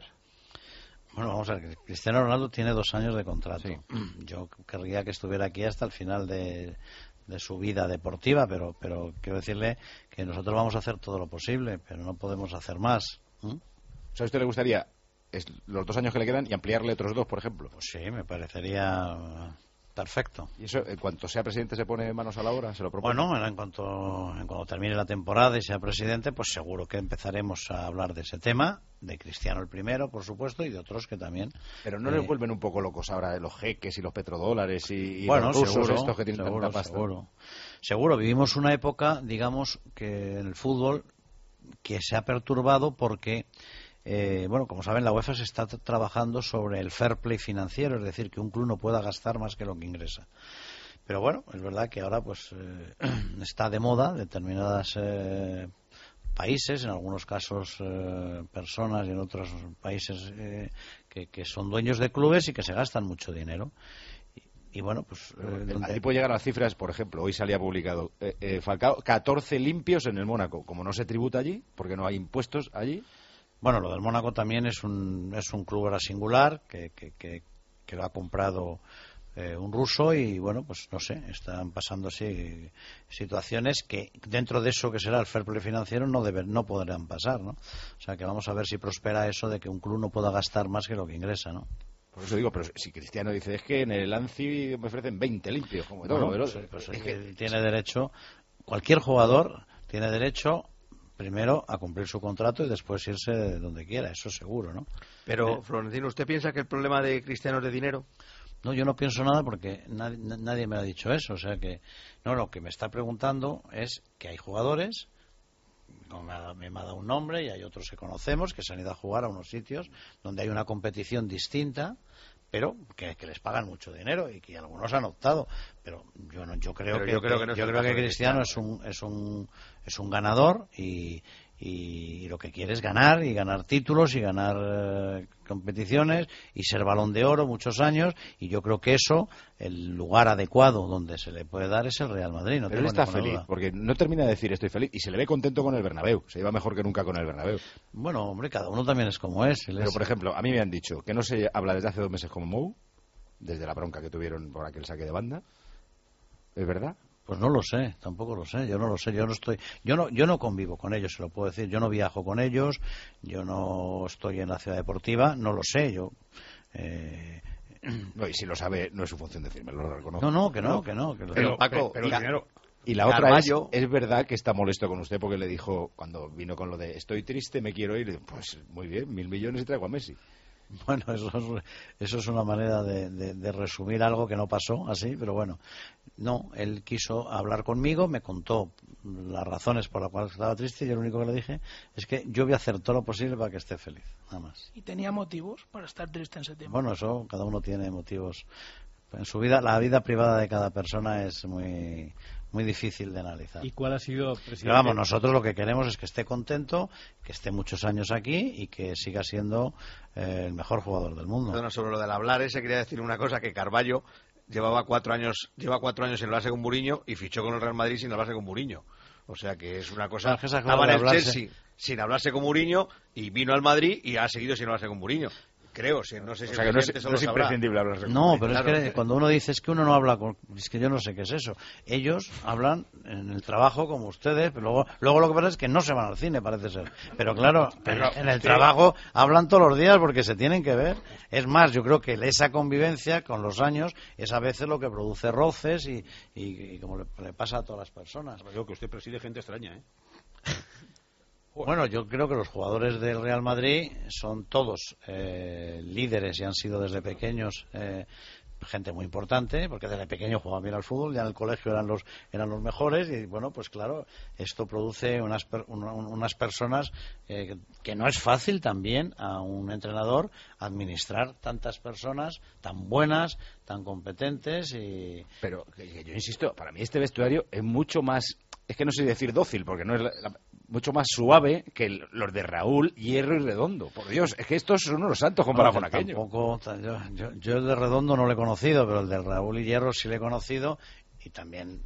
Bueno, vamos a ver, Cristiano Ronaldo tiene dos años de contrato. Sí. Yo querría que estuviera aquí hasta el final de, de su vida deportiva, pero, pero quiero decirle que nosotros vamos a hacer todo lo posible, pero no podemos hacer más. ¿Mm? O sea, ¿a usted le gustaría es los dos años que le quedan y ampliarle otros dos, por ejemplo? Pues sí, me parecería perfecto. ¿Y eso, en cuanto sea presidente, se pone manos a la obra? ¿Se lo propone? Bueno, en cuanto, en cuanto termine la temporada y sea presidente, pues seguro que empezaremos a hablar de ese tema, de Cristiano el primero, por supuesto, y de otros que también. Pero ¿no eh, les vuelven un poco locos ahora los jeques y los petrodólares y, y bueno, los rusos seguro, estos que tienen seguro, tanta pasta? Seguro. Seguro, vivimos una época, digamos, que en el fútbol que se ha perturbado porque... Eh, bueno, como saben, la UEFA se está t- trabajando sobre el fair play financiero, es decir, que un club no pueda gastar más que lo que ingresa. Pero bueno, es verdad que ahora pues eh, está de moda determinados eh, países, en algunos casos eh, personas y en otros países eh, que, que son dueños de clubes y que se gastan mucho dinero. Y, y bueno, pues... Eh, donde... Ahí puede llegar a las cifras, por ejemplo, hoy salía publicado, eh, eh, Falcao, catorce limpios en el Mónaco. Como no se tributa allí, porque no hay impuestos allí... Bueno, lo del Mónaco también es un, es un club ahora singular que, que, que, que lo ha comprado eh, un ruso y, bueno, pues no sé, están pasando así situaciones que dentro de eso que será el fair play financiero no, deben, no podrán pasar, ¿no? O sea, que vamos a ver si prospera eso de que un club no pueda gastar más que lo que ingresa, ¿no? Por eso digo, pero si Cristiano dice, es que en el Anzi me ofrecen veinte limpios, como bueno, todo, pues, pues, pues es que tiene derecho, cualquier jugador tiene derecho... primero a cumplir su contrato y después irse donde quiera, eso seguro, ¿no? Pero, Florentino, ¿usted piensa que el problema de Cristiano es de dinero? No, yo no pienso nada porque nadie, nadie me ha dicho eso, o sea que, no, lo que me está preguntando es que hay jugadores, no me ha, me ha dado un nombre y hay otros que conocemos que se han ido a jugar a unos sitios donde hay una competición distinta, pero que, que les pagan mucho dinero y que algunos han optado, pero yo no, yo creo pero que, yo creo que, no yo creo que Cristiano es un es un es un ganador y, y, y lo que quiere es ganar y ganar títulos y ganar eh, competiciones y ser Balón de Oro muchos años, y yo creo que eso, el lugar adecuado donde se le puede dar es el Real Madrid. No pero él está feliz, duda. Porque no termina de decir estoy feliz y se le ve contento con el Bernabéu, se lleva mejor que nunca con el Bernabéu. Bueno, hombre, cada uno también es como es. Pero, es... por ejemplo, a mí me han dicho que no se habla desde hace dos meses como Mou, desde la bronca que tuvieron por aquel saque de banda. ¿Es verdad? Pues no lo sé, tampoco lo sé, yo no lo sé, yo no estoy, yo no, yo no convivo con ellos, se lo puedo decir, yo no viajo con ellos, yo no estoy en la ciudad deportiva, no lo sé, yo. Eh... No, y si lo sabe, no es su función decirme, lo reconozco. No, no, que no, que no. Que lo... Pero, Paco, pero, pero, dinero. Y la otra Carvalho... es, es verdad que está molesto con usted porque le dijo, cuando vino con lo de estoy triste, me quiero ir, pues muy bien, mil millones y traigo a Messi. Bueno, eso es, eso es una manera de, de, de resumir algo que no pasó así, pero bueno, no, él quiso hablar conmigo, me contó las razones por las cuales estaba triste y yo lo único que le dije es que yo voy a hacer todo lo posible para que esté feliz, nada más. ¿Y tenía motivos para estar triste en septiembre? Bueno, eso, cada uno tiene motivos. En su vida, la vida privada de cada persona es muy... muy difícil de analizar. ¿Y cuál ha sido, presidente? Pero vamos, nosotros lo que queremos es que esté contento, que esté muchos años aquí y que siga siendo eh, el mejor jugador del mundo. Perdona, sobre lo del hablar ese, quería decir una cosa, que Carvalho llevaba cuatro años lleva cuatro años sin hablarse con Mourinho y fichó con el Real Madrid sin hablarse con Mourinho. O sea que es una cosa... Claro, estaba en el Chelsea sin hablarse con Mourinho y vino al Madrid y ha seguido sin hablarse con Mourinho. Creo, sí, no sé si o sea que no es, no es imprescindible hablar con No, pero claro, es que cuando uno dice es que uno no habla con... Es que yo no sé qué es eso. Ellos hablan en el trabajo como ustedes, pero luego, luego lo que pasa es que no se van al cine, parece ser. Pero claro, pero, en el sí. trabajo hablan todos los días porque se tienen que ver. Es más, yo creo que esa convivencia con los años es a veces lo que produce roces y, y, y como le, le pasa a todas las personas. Creo que usted preside gente extraña, ¿eh? Bueno, yo creo que los jugadores del Real Madrid son todos eh, líderes y han sido desde pequeños eh, gente muy importante, porque desde pequeño jugaban bien al fútbol, ya en el colegio eran los eran los mejores y bueno, pues claro, esto produce unas una, unas personas eh, que no es fácil también a un entrenador administrar tantas personas tan buenas, tan competentes y... Pero yo insisto, para mí este vestuario es mucho más, es que no sé decir dócil, porque no es la, la, mucho más suave que el, los de Raúl, Hierro y Redondo. Por Dios, es que estos son unos santos comparado no, con aquello. Tampoco, yo, yo, yo el de Redondo no lo he conocido, pero el de Raúl y Hierro sí lo he conocido y también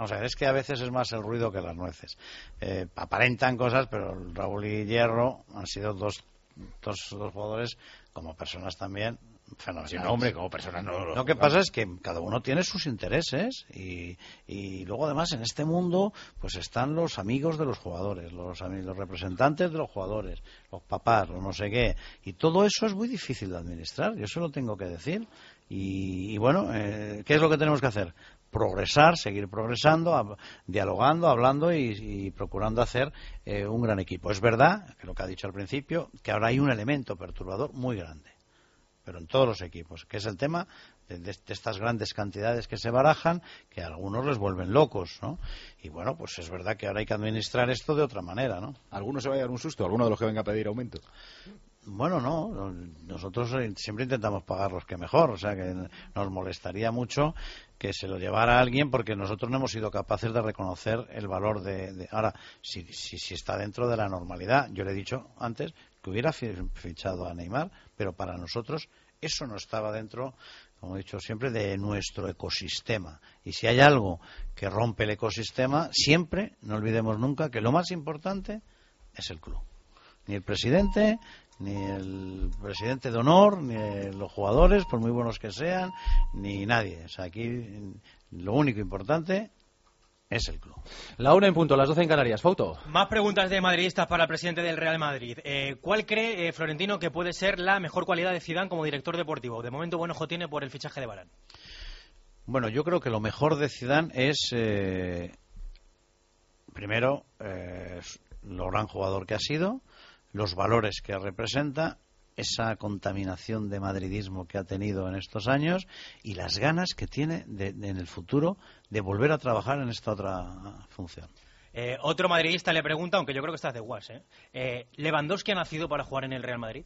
Vamos a ver, es que a veces es más el ruido que las nueces. Eh, aparentan cosas, pero Raúl y Hierro han sido dos, dos, dos jugadores, como personas también, fenomenales. Sí, no, hombre, como personas no. Lo que pasa es que cada uno tiene sus intereses y, y luego además en este mundo pues están los amigos de los jugadores, los, amigos, los representantes de los jugadores, los papás, los no sé qué, y todo eso es muy difícil de administrar, yo eso lo tengo que decir. Y, y bueno, eh, ¿qué es lo que tenemos que hacer? Progresar, seguir progresando, a, dialogando, hablando y, y procurando hacer eh, un gran equipo. Es verdad, que lo que ha dicho al principio, que ahora hay un elemento perturbador muy grande, pero en todos los equipos, que es el tema de, de, de estas grandes cantidades que se barajan, que a algunos les vuelven locos, ¿no? Y bueno, pues es verdad que ahora hay que administrar esto de otra manera, ¿no? ¿Alguno se va a dar un susto? ¿Alguno de los que venga a pedir aumento? Bueno, no, nosotros siempre intentamos pagar los que mejor, o sea que nos molestaría mucho que se lo llevara alguien porque nosotros no hemos sido capaces de reconocer el valor de... de... Ahora, si, si, si está dentro de la normalidad, yo le he dicho antes que hubiera fichado a Neymar, pero para nosotros eso no estaba dentro, como he dicho siempre, de nuestro ecosistema. Y si hay algo que rompe el ecosistema, siempre, no olvidemos nunca, que lo más importante es el club. Ni el presidente, ni el presidente de honor, ni los jugadores, por muy buenos que sean, ni nadie. O sea, aquí lo único importante es el club. La una en punto, las doce en Canarias. Fauto. Más preguntas de madridistas para el presidente del Real Madrid. Eh, ¿Cuál cree, eh, Florentino, que puede ser la mejor cualidad de Zidane como director deportivo? De momento, buen ojo tiene por el fichaje de Varane. Bueno, yo creo que lo mejor de Zidane es, eh, primero, eh, lo gran jugador que ha sido, los valores que representa, esa contaminación de madridismo que ha tenido en estos años y las ganas que tiene de, de, en el futuro de volver a trabajar en esta otra función. Eh, otro madridista le pregunta, aunque yo creo que estás de guas, ¿eh? Eh, ¿Lewandowski ha nacido para jugar en el Real Madrid?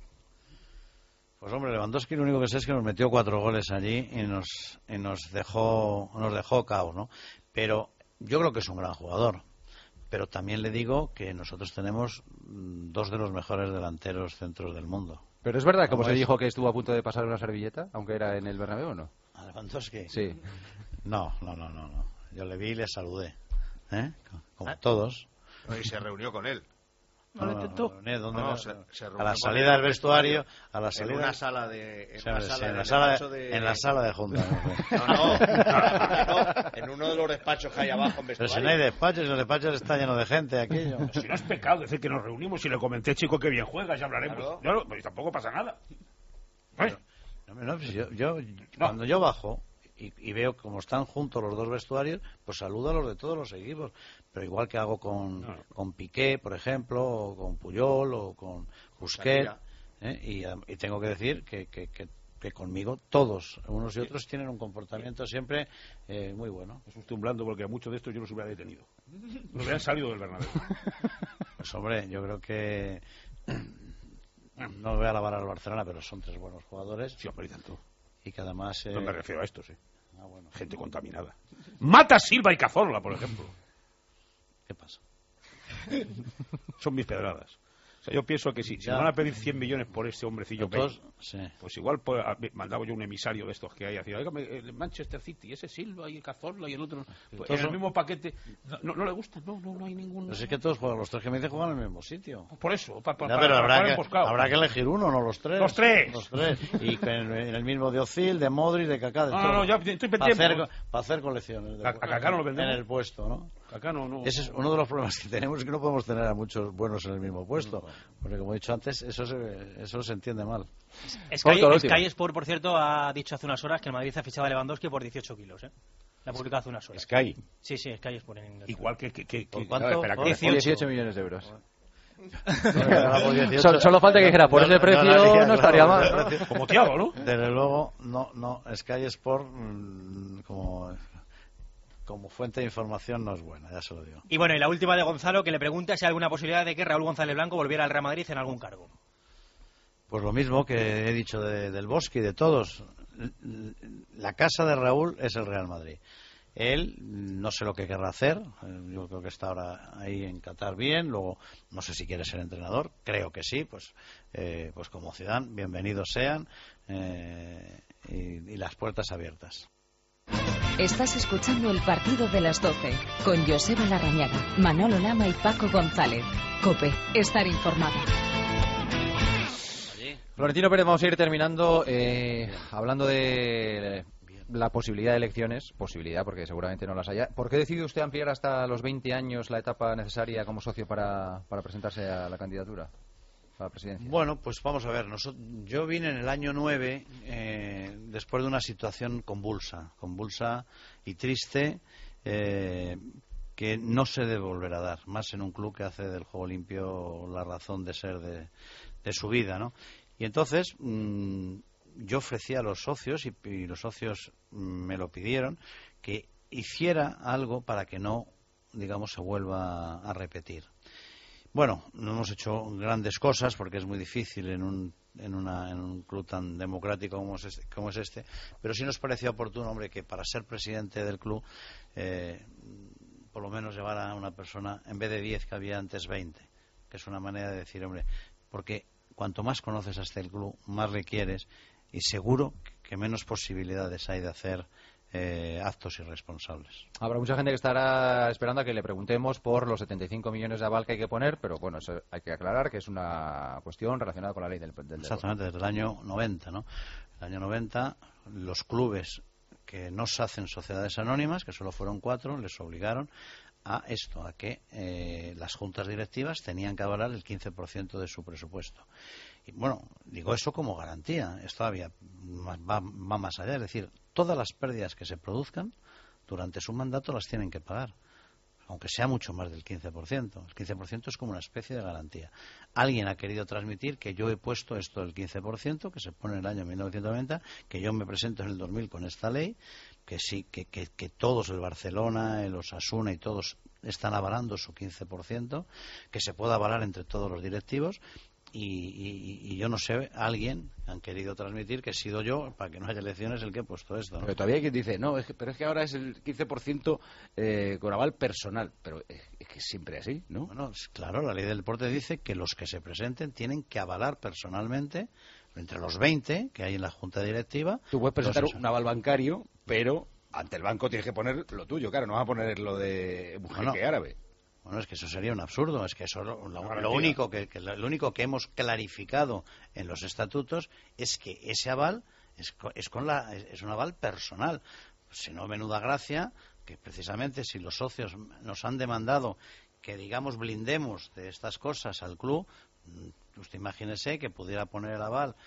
Pues hombre, Lewandowski lo único que sé es que nos metió cuatro goles allí y nos, y nos dejó nos dejó caos, ¿no? Pero yo creo que es un gran jugador. Pero también le digo que nosotros tenemos dos de los mejores delanteros centros del mundo. Pero es verdad, como se dijo, que estuvo a punto de pasar una servilleta, aunque era en el Bernabéu, ¿o no? ¿A Lewandowski? Sí. No, no, no, no, no. Yo le vi y le saludé, ¿eh? Como ¿Ah? todos. Y se reunió con él. ¿No, no le tentó? No, ¿dónde no, no? Se, se a la salida del vestuario, a la salida... En una sala de... En, sí, una sí, sala, en, de la sala de, de... en la sala de junta. No, no, no, no, en uno de los despachos que hay abajo en vestuario. Pero si no hay despachos, los despachos están llenos de gente aquí. Yo... Si no es pecado decir que nos reunimos y le comenté, chico, que bien juegas, ya hablaremos. Claro. Claro, pues tampoco pasa nada. Pero, no, no, pues yo, yo, no. Cuando yo bajo... Y, y veo como están juntos los dos vestuarios, pues saludo a los de todos los equipos. Pero igual que hago con, no. con Piqué, por ejemplo, o con Puyol, o con Busquets. ¿eh? Y, y tengo que decir que, que, que, que conmigo todos, unos y otros, tienen un comportamiento siempre eh, muy bueno. Es usted un blando porque a muchos de estos yo los hubiera detenido. No hubieran salido del Bernabéu. Pues hombre, yo creo que... No voy a alabar al Barcelona, pero son tres buenos jugadores. Sí, hombre, y tanto. Y que además... Eh... No me refiero a estos, ¿eh? Ah, bueno. Gente contaminada. Mata, Silva y Cazorla, por ejemplo. ¿Qué pasa? Son mis pedradas. O sea, yo pienso que si, si van a pedir cien millones por este hombrecillo Todos, sí. pues igual pues, mandaba yo un emisario de estos que hay. Decía, oígame, el Manchester City, ese Silva y el Cazorla y el otro. Pues, en el mismo paquete. No, no, no le gusta, no, no, no hay ningún. Pero es que todos juegan, los tres que me dicen juegan en el mismo sitio. Por eso, pa, pa, ya, para, pero para, habrá, para que, habrá que elegir uno, no los tres. ¡Los tres! Los tres. Y en, en el mismo de Ozil, de Modric, de Kaká, de no, todo. No, no, ya estoy para hacer, para hacer colecciones. De, a, a Kaká no lo vendemos. En el puesto, ¿no? Kaká no, no. Ese es uno de los problemas que tenemos, es que no podemos tener a muchos buenos en el mismo puesto. Porque como he dicho antes, eso se, eso se entiende mal. Sky, Sky Sport, por cierto, ha dicho hace unas horas que el Madrid ha fichado a Lewandowski por dieciocho kilos, ¿eh? La ha publicado hace unas horas. Sky. Sí, sí, Sky Sport en Inglaterra. Igual que... que, que, que ¿Cuánto? No, espera, dieciocho. dieciocho millones de euros. dieciocho, solo, solo falta que dijera, por ese precio no, no, no estaría mal. ¿No? Como Thiago, ¿no? Desde luego, no, no, Sky Sport mmm, como... como fuente de información no es buena, ya se lo digo. Y bueno, y la última de Gonzalo, que le pregunta si hay alguna posibilidad de que Raúl González Blanco volviera al Real Madrid en algún cargo. Pues lo mismo que he dicho de, del Bosque y de todos. La casa de Raúl es el Real Madrid. Él no sé lo que querrá hacer. Yo creo que está ahora ahí en Qatar bien. Luego no sé si quiere ser entrenador. Creo que sí. Pues, eh, pues como Zidane, bienvenidos sean eh, y, y las puertas abiertas. Estás escuchando el partido de las doce con Joseba Larrañaga, Manolo Lama y Paco González. COPE, estar informado. Florentino Pérez, vamos a ir terminando eh, hablando de la posibilidad de elecciones, posibilidad porque seguramente no las haya. ¿Por qué decide usted ampliar hasta los veinte años la etapa necesaria como socio para, para presentarse a la candidatura? A la presidencia. Bueno, pues vamos a ver. Nosotros, yo vine en el año nueve eh, después de una situación convulsa, convulsa y triste eh, que no se debe volver a dar, más en un club que hace del juego limpio la razón de ser de, de su vida, ¿no? Y entonces mmm, yo ofrecí a los socios y, y los socios me lo pidieron que hiciera algo para que no, digamos, se vuelva a repetir. Bueno, no hemos hecho grandes cosas porque es muy difícil en un, en una, en un club tan democrático como es, este, como es este, pero sí nos parecía oportuno, hombre, que para ser presidente del club eh, por lo menos llevara a una persona, en vez de diez que había antes, veinte, que es una manera de decir, hombre, porque cuanto más conoces hasta el club, más le quieres y seguro que menos posibilidades hay de hacer Eh, actos irresponsables. Habrá mucha gente que estará esperando a que le preguntemos por los setenta y cinco millones de aval que hay que poner, pero bueno, eso hay que aclarar que es una cuestión relacionada con la ley del, del Exactamente, desde el año noventa, ¿no? El año noventa, los clubes que no se hacen sociedades anónimas, que solo fueron cuatro, les obligaron a esto, a que eh, las juntas directivas tenían que avalar el quince por ciento de su presupuesto. Y bueno, digo eso como garantía, esto todavía va, va más allá, es decir, todas las pérdidas que se produzcan durante su mandato las tienen que pagar, aunque sea mucho más del quince por ciento. El quince por ciento es como una especie de garantía. Alguien ha querido transmitir que yo he puesto esto del quince por ciento, que se pone en el año mil novecientos noventa, que yo me presento en el dos mil con esta ley, que sí, que, que, que todos, el Barcelona, el Osasuna y todos están avalando su quince por ciento, que se pueda avalar entre todos los directivos. Y, y, y yo no sé, alguien han querido transmitir que he sido yo, para que no haya elecciones, el que he puesto esto, ¿no? Pero todavía hay quien dice, no, es que, pero es que ahora es el quince por ciento eh, con aval personal, pero es, es que es siempre así, ¿no? Bueno, claro, la ley del deporte dice que los que se presenten tienen que avalar personalmente, entre los veinte que hay en la junta directiva. Tú puedes presentar los... un aval bancario, pero ante el banco tienes que poner lo tuyo, claro, no vas a poner lo de un jeque bueno, árabe. Bueno, es que eso sería un absurdo. Es que eso lo, lo, lo único que, que lo único que hemos clarificado en los estatutos es que ese aval es, es con la es un aval personal. Si no, menuda gracia que precisamente si los socios nos han demandado que digamos blindemos de estas cosas al club, usted imagínese que pudiera poner el aval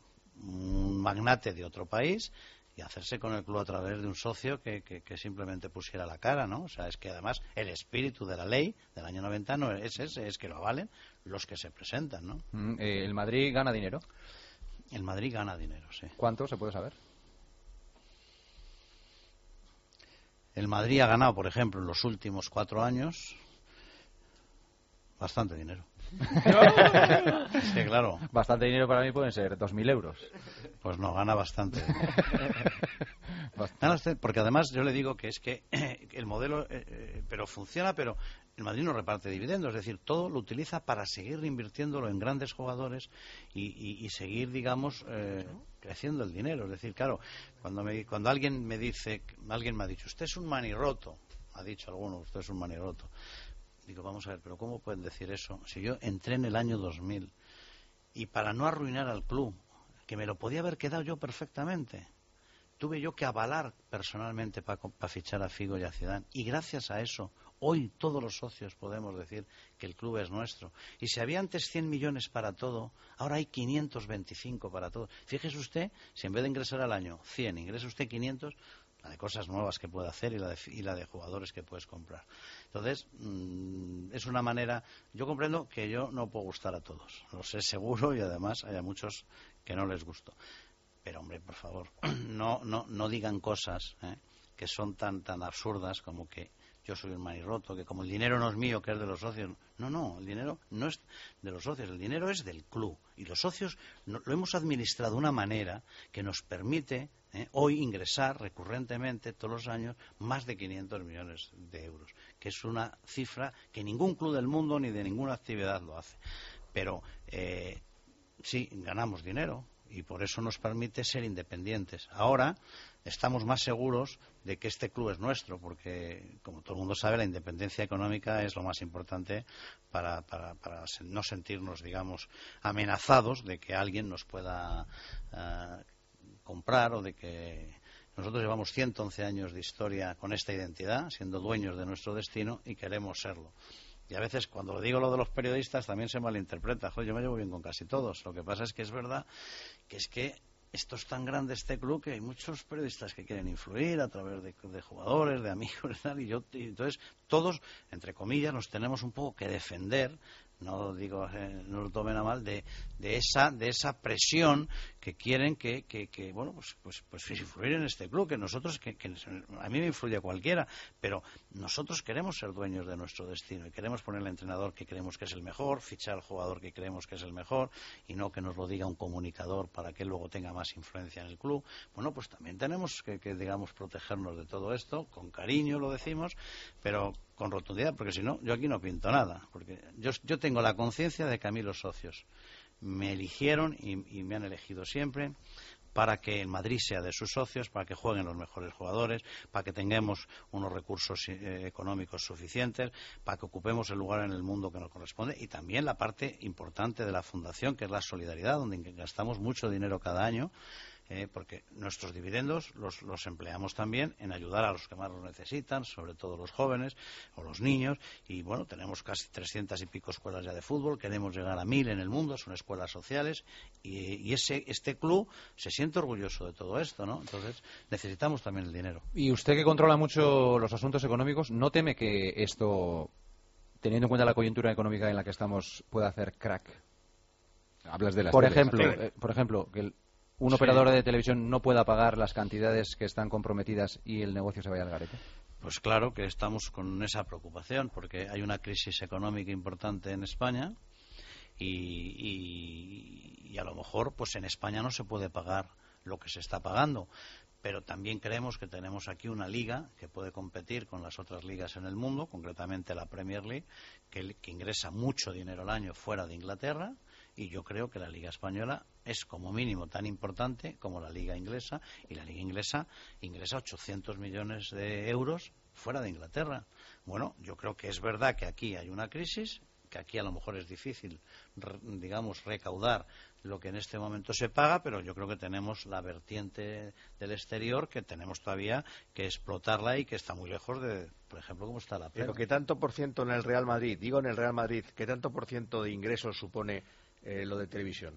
un magnate de otro país y hacerse con el club a través de un socio que, que, que simplemente pusiera la cara, ¿no? O sea, es que además el espíritu de la ley del año noventa no es ese, es que lo avalen los que se presentan, ¿no? Mm, eh, ¿El Madrid gana dinero? El Madrid gana dinero, sí. ¿Cuánto se puede saber? El Madrid ha ganado, por ejemplo, en los últimos cuatro años bastante dinero. Es que, claro. Bastante dinero para mí pueden ser dos mil euros. Pues no, gana bastante. Bastante, porque además yo le digo que es que el modelo, eh, pero funciona, pero el Madrid no reparte dividendos, es decir, todo lo utiliza para seguir invirtiéndolo en grandes jugadores y, y, y seguir, digamos, eh, creciendo el dinero. Es decir, claro, cuando me, cuando alguien me dice, alguien me ha dicho, usted es un manirroto, ha dicho alguno, usted es un manirroto. Digo, vamos a ver, pero ¿cómo pueden decir eso? Si yo entré en el año dos mil y para no arruinar al club, que me lo podía haber quedado yo perfectamente, tuve yo que avalar personalmente para pa fichar a Figo y a Zidane, y gracias a eso hoy todos los socios podemos decir que el club es nuestro. Y si había antes cien millones para todo, ahora hay quinientos veinticinco para todo. Fíjese usted, si en vez de ingresar al año cien, ingresa usted quinientos, la de cosas nuevas que puede hacer y la de, y la de jugadores que puedes comprar. Entonces, mmm, es una manera... Yo comprendo que yo no puedo gustar a todos, lo sé seguro, y además hay a muchos que no les gusto. Pero, hombre, por favor, no no no digan cosas ¿eh? que son tan tan absurdas como que yo soy un manirroto, que como el dinero no es mío, que es de los socios. No, no, el dinero no es de los socios, el dinero es del club. Y los socios no, lo hemos administrado de una manera que nos permite ¿eh? hoy ingresar recurrentemente, todos los años, más de quinientos millones de euros, que es una cifra que ningún club del mundo ni de ninguna actividad lo hace. Pero, eh, sí, ganamos dinero. y por eso nos permite ser independientes. Ahora estamos más seguros de que este club es nuestro, porque, como todo el mundo sabe, la independencia económica es lo más importante para, para, para no sentirnos, digamos, amenazados de que alguien nos pueda uh, comprar o de que... Nosotros llevamos ciento once años de historia con esta identidad, siendo dueños de nuestro destino, y queremos serlo. Y a veces, cuando lo digo lo de los periodistas, también se malinterpreta. Joder, yo me llevo bien con casi todos. Lo que pasa es que es verdad que es que esto es tan grande, este club, que hay muchos periodistas que quieren influir a través de, de jugadores, de amigos y tal. Y yo, y entonces, todos, entre comillas, nos tenemos un poco que defender. No digo, eh, no lo tomen a mal, de, de esa de esa presión que quieren que, que, que bueno, pues, pues pues influir en este club, que nosotros, que, que a mí me influye cualquiera, pero nosotros queremos ser dueños de nuestro destino y queremos poner al entrenador que creemos que es el mejor, fichar al jugador que creemos que es el mejor, y no que nos lo diga un comunicador para que luego tenga más influencia en el club. Bueno, pues también tenemos que, que digamos, protegernos de todo esto, con cariño lo decimos, pero con rotundidad, porque si no, yo aquí no pinto nada, porque yo, yo tengo la conciencia de que a mí los socios me eligieron y, y me han elegido siempre para que el Madrid sea de sus socios, para que jueguen los mejores jugadores, para que tengamos unos recursos eh, económicos suficientes, para que ocupemos el lugar en el mundo que nos corresponde, y también la parte importante de la fundación, que es la solidaridad, donde gastamos mucho dinero cada año. Eh, porque nuestros dividendos los, los empleamos también en ayudar a los que más los necesitan, sobre todo los jóvenes o los niños, y bueno, tenemos casi trescientas y pico escuelas ya de fútbol, queremos llegar a mil en el mundo, son escuelas sociales, y, y ese este club se siente orgulloso de todo esto, ¿no? Entonces necesitamos también el dinero. Y usted, que controla mucho los asuntos económicos, ¿no teme que esto, teniendo en cuenta la coyuntura económica en la que estamos, pueda hacer crack? Hablas de las por teles, ejemplo, sí. eh, por ejemplo, que el un Sí. operador de televisión no pueda pagar las cantidades que están comprometidas y el negocio se vaya al garete. Pues claro que estamos con esa preocupación, porque hay una crisis económica importante en España y, y, y a lo mejor pues en España no se puede pagar lo que se está pagando, pero también creemos que tenemos aquí una liga que puede competir con las otras ligas en el mundo, concretamente la Premier League, que, que ingresa mucho dinero al año fuera de Inglaterra. Y yo creo que la Liga Española es como mínimo tan importante como la Liga Inglesa, y la Liga Inglesa ingresa ochocientos millones de euros fuera de Inglaterra. Bueno, yo creo que es verdad que aquí hay una crisis, que aquí a lo mejor es difícil, digamos, recaudar lo que en este momento se paga, pero yo creo que tenemos la vertiente del exterior que tenemos todavía que explotarla y que está muy lejos de, por ejemplo, cómo está la Premier. Pero ¿qué tanto por ciento en el Real Madrid? Digo en el Real Madrid, ¿qué tanto por ciento de ingresos supone Eh, lo de televisión,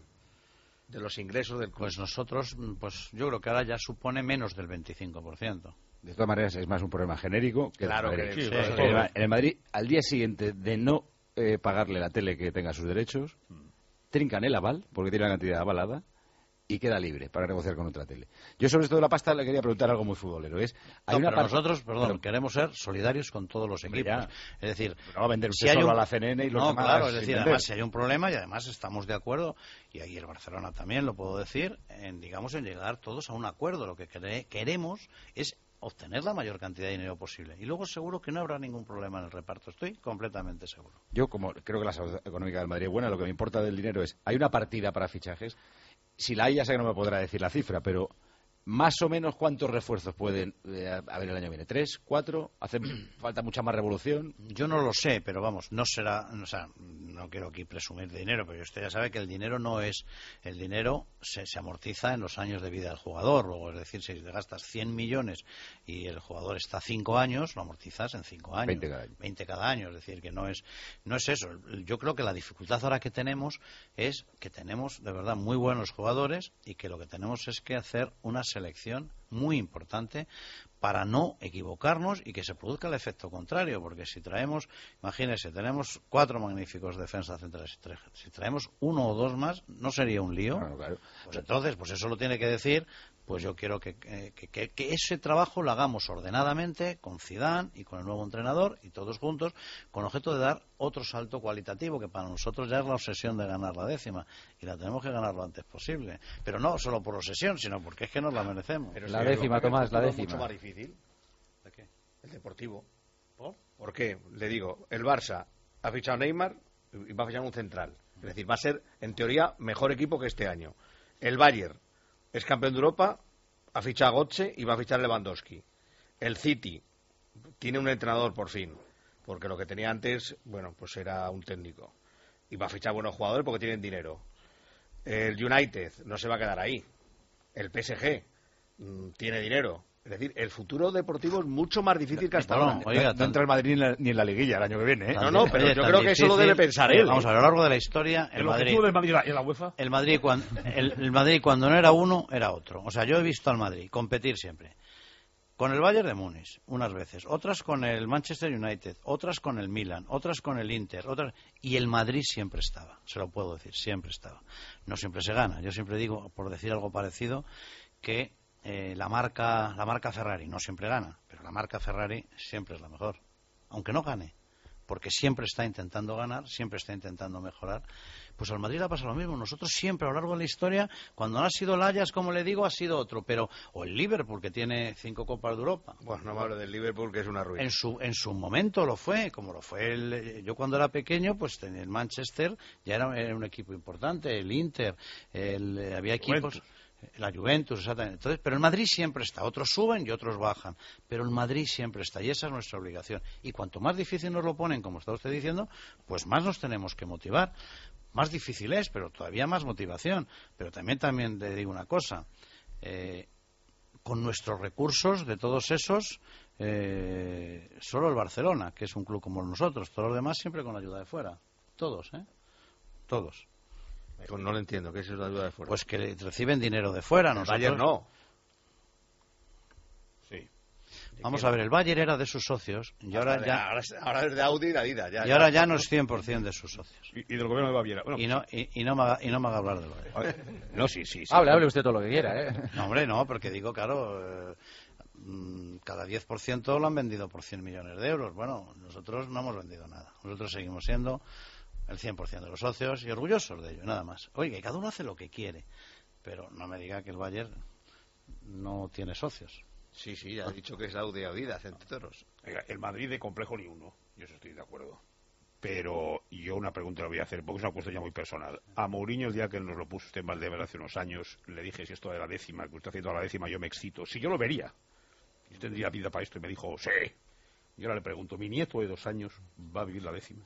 de los ingresos del club? Pues nosotros, pues yo creo que ahora ya supone menos del veinticinco por ciento. De todas maneras, es más un problema genérico que claro el Madrid. que sí, Sí, sí, sí. En el Madrid, al día siguiente de no eh, pagarle la tele que tenga sus derechos, trincan el aval, porque tiene la cantidad avalada, y queda libre para negociar con otra tele. Yo sobre esto de la pasta le quería preguntar algo muy futbolero. Es, hay no, una pero parte... nosotros, perdón, pero... queremos ser solidarios con todos los Hombre, equipos. ya. Es decir, no va a vender usted si hay solo un... a la C N N y los no, demás claro, es sin decir, vender. además si hay un problema, y además estamos de acuerdo, y ahí el Barcelona también lo puedo decir, en, digamos, en llegar todos a un acuerdo. Lo que quere- queremos es obtener la mayor cantidad de dinero posible. Y luego seguro que no habrá ningún problema en el reparto. Estoy completamente seguro. Yo, como creo que la salud económica del Madrid es buena, lo que me importa del dinero es, hay una partida para fichajes. Si la hay, ya sé que no me podrá decir la cifra, pero más o menos cuántos refuerzos pueden eh, haber el año que viene. ¿Tres? ¿Cuatro? ¿Hace falta mucha más revolución? Yo no lo sé, pero vamos, no será, o sea, no quiero aquí presumir de dinero, pero usted ya sabe que el dinero no es, el dinero se, se amortiza en los años de vida del jugador. Luego, es decir, si te gastas cien millones y el jugador está cinco años, lo amortizas en cinco años. veinte cada año. veinte cada año, es decir, que no es, no es eso. Yo creo que la dificultad ahora que tenemos es que tenemos de verdad muy buenos jugadores y que lo que tenemos es que hacer una selección muy importante para no equivocarnos y que se produzca el efecto contrario, porque si traemos, imagínese, tenemos cuatro magníficos defensas centrales, si traemos uno o dos más, ¿no sería un lío? Claro, claro. Pues entonces, pues eso lo tiene que decir, pues yo quiero que, que, que, que ese trabajo lo hagamos ordenadamente, con Zidane y con el nuevo entrenador, y todos juntos, con objeto de dar otro salto cualitativo, que para nosotros ya es la obsesión de ganar la décima, y la tenemos que ganar lo antes posible. Pero no solo por obsesión, sino porque es que nos la merecemos. Pero La si décima, lo que Tomás, la es décima. mucho más difícil. ¿De qué? El Deportivo. ¿Por? ¿Por qué? Le digo, el Barça ha fichado a Neymar y va a fichar un central. Es decir, va a ser, en teoría, mejor equipo que este año. El Bayern es campeón de Europa, ha fichado a Götze y va a fichar a Lewandowski. El City tiene un entrenador por fin, porque lo que tenía antes, bueno, pues era un técnico. Y va a fichar buenos jugadores porque tienen dinero. El United no se va a quedar ahí. El P S G mmm, tiene dinero. Es decir, el futuro deportivo es mucho más difícil que hasta ahora. Oiga, no entra el Madrid ni en, la, ni en la liguilla el año que viene, ¿eh? No, no, pero Oye, yo tan creo que eso lo difícil. debe pensar él. Vamos a ver, a lo largo de la historia, el, ¿El Madrid, objetivo del Madrid en la UEFA? el Madrid cuando el, el Madrid cuando no era uno era otro. O sea, yo he visto al Madrid competir siempre con el Bayern de Múnich unas veces, otras con el Manchester United, otras con el Milan, otras con el Inter, otras y el Madrid siempre estaba. Se lo puedo decir, siempre estaba. No siempre se gana. Yo siempre digo, por decir algo parecido, que Eh, la marca la marca Ferrari no siempre gana, pero la marca Ferrari siempre es la mejor, aunque no gane, porque siempre está intentando ganar, siempre está intentando mejorar. Pues al Madrid le pasa lo mismo. Nosotros siempre a lo largo de la historia, cuando no ha sido el Ajax, como le digo, ha sido otro, pero o el Liverpool, que tiene cinco Copas de Europa. Bueno, no me hablo del Liverpool, que es una ruina. En su en su momento lo fue, como lo fue el, yo cuando era pequeño, pues en el Manchester ya era, era un equipo importante, el Inter, el, había equipos... Juventus. La Juventus, exactamente. Entonces, pero el Madrid siempre está. Otros suben y otros bajan. Pero el Madrid siempre está. Y esa es nuestra obligación. Y cuanto más difícil nos lo ponen, como está usted diciendo, pues más nos tenemos que motivar. Más difícil es, pero todavía más motivación. Pero también, también le digo una cosa. Eh, con nuestros recursos, de todos esos, eh, solo el Barcelona, que es un club como nosotros. Todos los demás siempre con la ayuda de fuera. Todos, ¿eh? Todos. Pues no lo entiendo, ¿qué es la ayuda de fuera? Pues que reciben dinero de fuera, nosotros... El Bayern no. Sí. Vamos a ver, el Bayern era de sus socios y ahora de, ya... Ahora, ahora es de Audi y de Adidas. Ya, y ya. ahora ya no es cien por ciento de sus socios. Y, y del gobierno de Baviera. Bueno, y, no, y, y, no me haga, y no me haga hablar del Bayern. No, sí, sí. sí hable, hable usted todo lo que quiera, ¿eh? No, hombre, no, porque digo, claro... Eh, cada diez por ciento lo han vendido por cien millones de euros. Bueno, nosotros no hemos vendido nada. Nosotros seguimos siendo... el cien por ciento de los socios y orgullosos de ello, nada más. Oiga, cada uno hace lo que quiere, pero no me diga que el Bayern no tiene socios. Sí, sí, ya he dicho que es Audi y Adidas, entre todos. El Madrid de complejo ni uno, yo eso estoy de acuerdo. Pero yo una pregunta le voy a hacer, porque es una cuestión ya muy personal. A Mourinho, el día que nos lo puso usted en Valdebebas hace unos años, le dije, si esto de la décima, que usted haciendo a la décima, yo me excito. Si yo lo vería, yo tendría vida para esto, y me dijo, sí. Y ahora le pregunto, ¿mi nieto de dos años va a vivir la décima?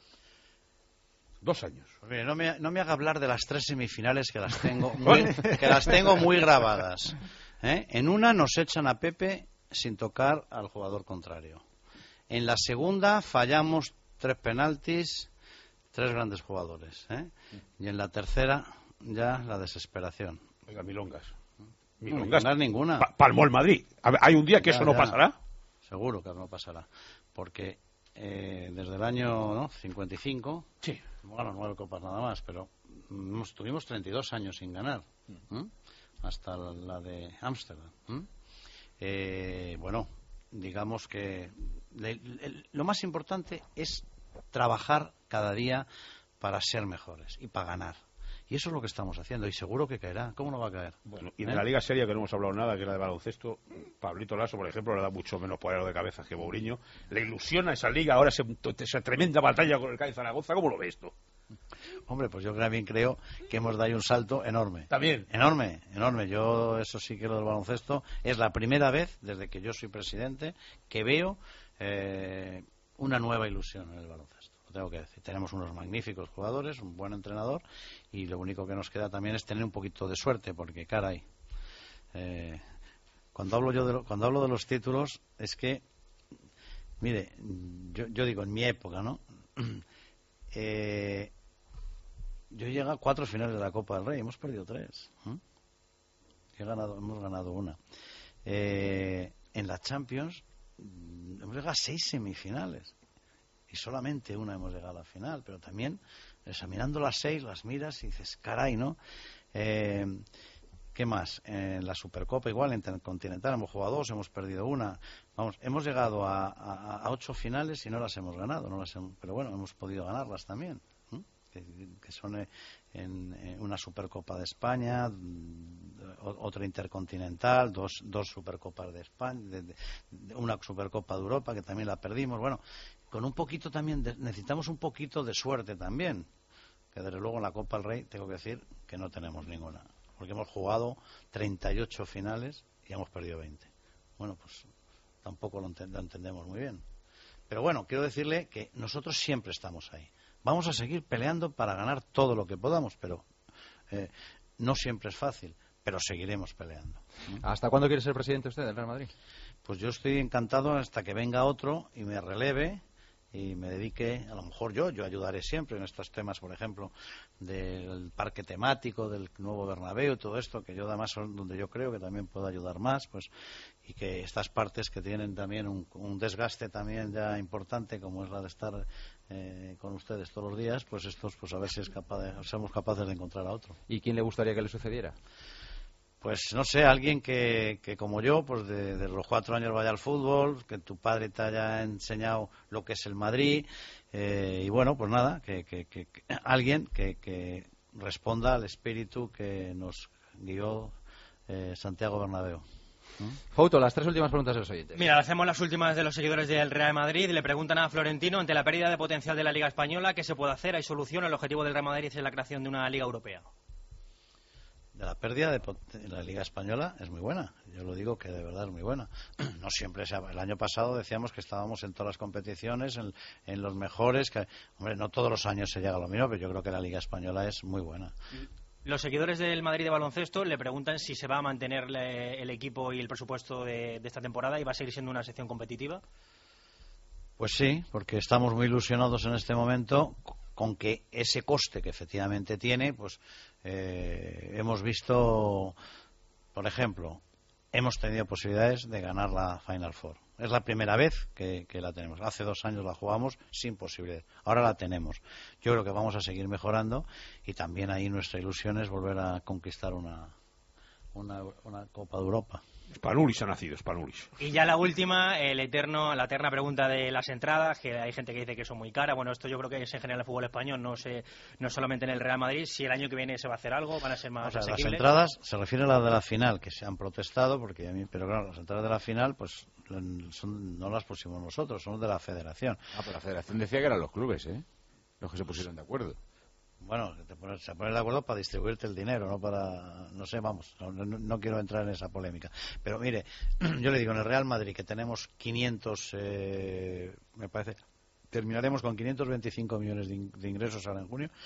Dos años. Pues mire, no me, no me haga hablar de las tres semifinales que las tengo muy, que las tengo muy grabadas. ¿Eh? En una nos echan a Pepe sin tocar al jugador contrario. En la segunda fallamos tres penaltis, tres grandes jugadores. ¿Eh? Y en la tercera ya la desesperación. Oiga, milongas. Milongas. No, no ninguna. Pa palmó el Madrid. ¿Hay un día que ya, eso no ya. pasará? Seguro que no pasará. Porque eh, desde el año ¿no? cincuenta y cinco... Sí. Bueno, nueve copas nada más, pero nos tuvimos treinta y dos años sin ganar, ¿eh? Hasta la, la de Ámsterdam. ¿eh? Eh, bueno, digamos que le, le, lo más importante es trabajar cada día para ser mejores y para ganar. Y eso es lo que estamos haciendo, y seguro que caerá. ¿Cómo no va a caer? Bueno, y de ¿Eh? la Liga Seria, que no hemos hablado nada, que era de baloncesto, Pablito Lasso, por ejemplo, le da mucho menos poder de cabeza que Mourinho. Le ilusiona esa liga, ahora esa, esa tremenda batalla con el Cádiz Zaragoza. ¿Cómo lo ves esto? Hombre, pues yo también creo que hemos dado ahí un salto enorme. También. Enorme, enorme. Yo, eso sí que lo del baloncesto, es la primera vez, desde que yo soy presidente, que veo eh, una nueva ilusión en el baloncesto. Lo tengo que decir. Tenemos unos magníficos jugadores, un buen entrenador, y lo único que nos queda también es tener un poquito de suerte, porque caray, eh, cuando hablo yo de lo, cuando hablo de los títulos es que, mire, yo, yo digo en mi época, ¿no? eh, yo he llegado a cuatro finales de la Copa del Rey, hemos perdido tres. ¿eh? He ganado, hemos ganado una. Eh, en la Champions hemos llegado a seis semifinales. Y solamente una hemos llegado a la final, pero también examinando las seis, las miras y dices, caray, ¿no? Eh, ¿Qué más? En la Supercopa igual, en Intercontinental hemos jugado dos, hemos perdido una. Vamos, hemos llegado a, a, a ocho finales y no las hemos ganado, no las hemos, pero bueno, hemos podido ganarlas también. ¿eh? Que, que son en, en una Supercopa de España, otra Intercontinental, dos, dos Supercopas de España, de, de, de una Supercopa de Europa que también la perdimos. Bueno, con un poquito también, de, necesitamos un poquito de suerte también, que desde luego en la Copa del Rey tengo que decir que no tenemos ninguna. porque hemos jugado treinta y ocho finales y hemos perdido veinte. Bueno, pues tampoco lo, ent- lo entendemos muy bien. Pero bueno, quiero decirle que nosotros siempre estamos ahí. Vamos a seguir peleando para ganar todo lo que podamos, pero eh, no siempre es fácil, pero seguiremos peleando. ¿Hasta cuándo quiere ser presidente usted del Real Madrid? Pues yo estoy encantado hasta que venga otro y me releve y me dedique, a lo mejor yo, yo ayudaré siempre en estos temas, por ejemplo, del parque temático, del nuevo Bernabéu, todo esto, que yo además son donde yo creo que también puedo ayudar más, pues, y que estas partes que tienen también un, un desgaste también ya importante, como es la de estar eh, con ustedes todos los días, pues estos, pues a ver si es capaz de, somos capaces de encontrar a otro. ¿Y quién le gustaría que le sucediera? Pues no sé, alguien que, que como yo, pues de, de los cuatro años vaya al fútbol, que tu padre te haya enseñado lo que es el Madrid, eh, y bueno, pues nada, que, que, que, que alguien que, que responda al espíritu que nos guió eh, Santiago Bernabéu. Fouto, las tres últimas preguntas de los oyentes. Mira, hacemos las últimas de los seguidores del Real Madrid. Le preguntan a Florentino, ante la pérdida de potencial de la Liga Española, ¿qué se puede hacer? ¿Hay solución? El objetivo del Real Madrid es la creación de una Liga Europea. De la pérdida de pot- la Liga Española es muy buena. Yo lo digo que de verdad es muy buena. No siempre se ha- el año pasado decíamos que estábamos en todas las competiciones, en, en los mejores. Que, hombre, no todos los años se llega a lo mismo, pero yo creo que la Liga Española es muy buena. Los seguidores del Madrid de baloncesto le preguntan si se va a mantener le- el equipo y el presupuesto de, de esta temporada y va a seguir siendo una sección competitiva. Pues sí, porque estamos muy ilusionados en este momento con que ese coste que efectivamente tiene, pues eh, hemos visto, por ejemplo, hemos tenido posibilidades de ganar la Final Four. Es la primera vez que, que la tenemos. Hace dos años la jugamos sin posibilidad. Ahora la tenemos. Yo creo que vamos a seguir mejorando y también ahí nuestra ilusión es volver a conquistar una, una, una Copa de Europa. Spanulis ha nacido, Spanulis. Y ya la última, el eterno, la eterna pregunta de las entradas, que hay gente que dice que son muy caras. Bueno, esto yo creo que es en general el fútbol español, no sé, no solamente en el Real Madrid. Si el año que viene se va a hacer algo, van a ser más O sea, las asequibles. entradas se refiere a las de la final, que se han protestado, porque a mí, pero claro, las entradas de la final, pues son, no las pusimos nosotros, son de la Federación. Ah, pero la Federación decía que eran los clubes, ¿eh? Los que se pusieron de acuerdo. Bueno, te pones, se ponen de acuerdo para distribuirte el dinero, no para, no sé, vamos, no, no, no quiero entrar en esa polémica. Pero mire, yo le digo, en el Real Madrid, que tenemos quinientos, eh, me parece, terminaremos con quinientos veinticinco millones de, in, de ingresos ahora en junio,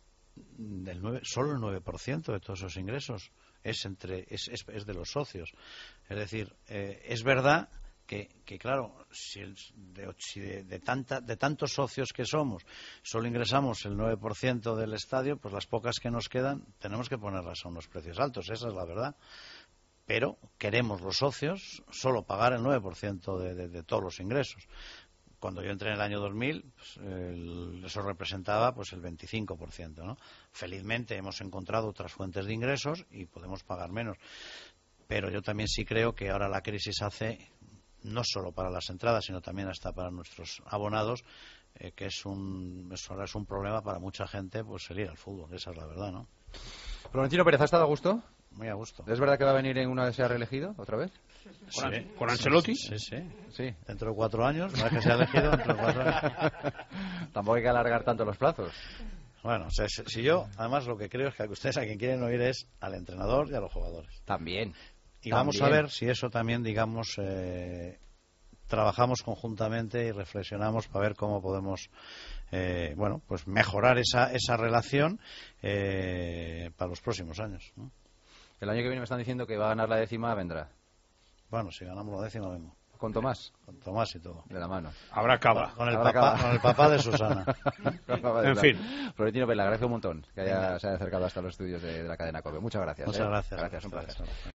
del nueve, solo el nueve por ciento de todos esos ingresos es entre es, es, es de los socios. Es decir, eh, es verdad que, que claro, si, el, de, si de, de, tanta, de tantos socios que somos solo ingresamos el nueve por ciento del estadio, pues las pocas que nos quedan tenemos que ponerlas a unos precios altos, esa es la verdad. Pero queremos los socios solo pagar el nueve por ciento de, de, de todos los ingresos. Cuando yo entré en el año dos mil, pues, el, eso representaba pues el veinticinco por ciento, ¿no? Felizmente hemos encontrado otras fuentes de ingresos y podemos pagar menos. Pero yo también sí creo que ahora la crisis hace, no solo para las entradas, sino también hasta para nuestros abonados, eh, que es un, eso ahora es un problema para mucha gente, pues el ir al fútbol, esa es la verdad, ¿no? Florentino Pérez, ¿ha estado a gusto? Muy a gusto. ¿Es verdad que va a venir en una vez sea reelegido otra vez? Sí. ¿Con, ¿Con Ancelotti? Sí, sí. Sí. Dentro de cuatro años, una vez que sea elegido, dentro de cuatro años. Tampoco hay que alargar tanto los plazos. Bueno, o sea, si, si yo, además lo que creo es que ustedes a quien quieren oír es al entrenador y a los jugadores. También. Y también. Vamos a ver si eso también, digamos, eh, trabajamos conjuntamente y reflexionamos para ver cómo podemos, eh, bueno, pues mejorar esa, esa relación eh, para los próximos años, ¿no? El año que viene me están diciendo que va a ganar la décima, vendrá. Bueno, si ganamos la décima, vengo. ¿Con Tomás? Con Tomás y todo. De la mano. Habrá cava. Con el, Habrá papá, cava. con el papá de Susana. En fin. Florentino Pérez, le agradezco un montón que haya, se haya acercado hasta los estudios de, de la cadena COPE. Muchas gracias. Muchas ¿eh? gracias. Gracias, un placer.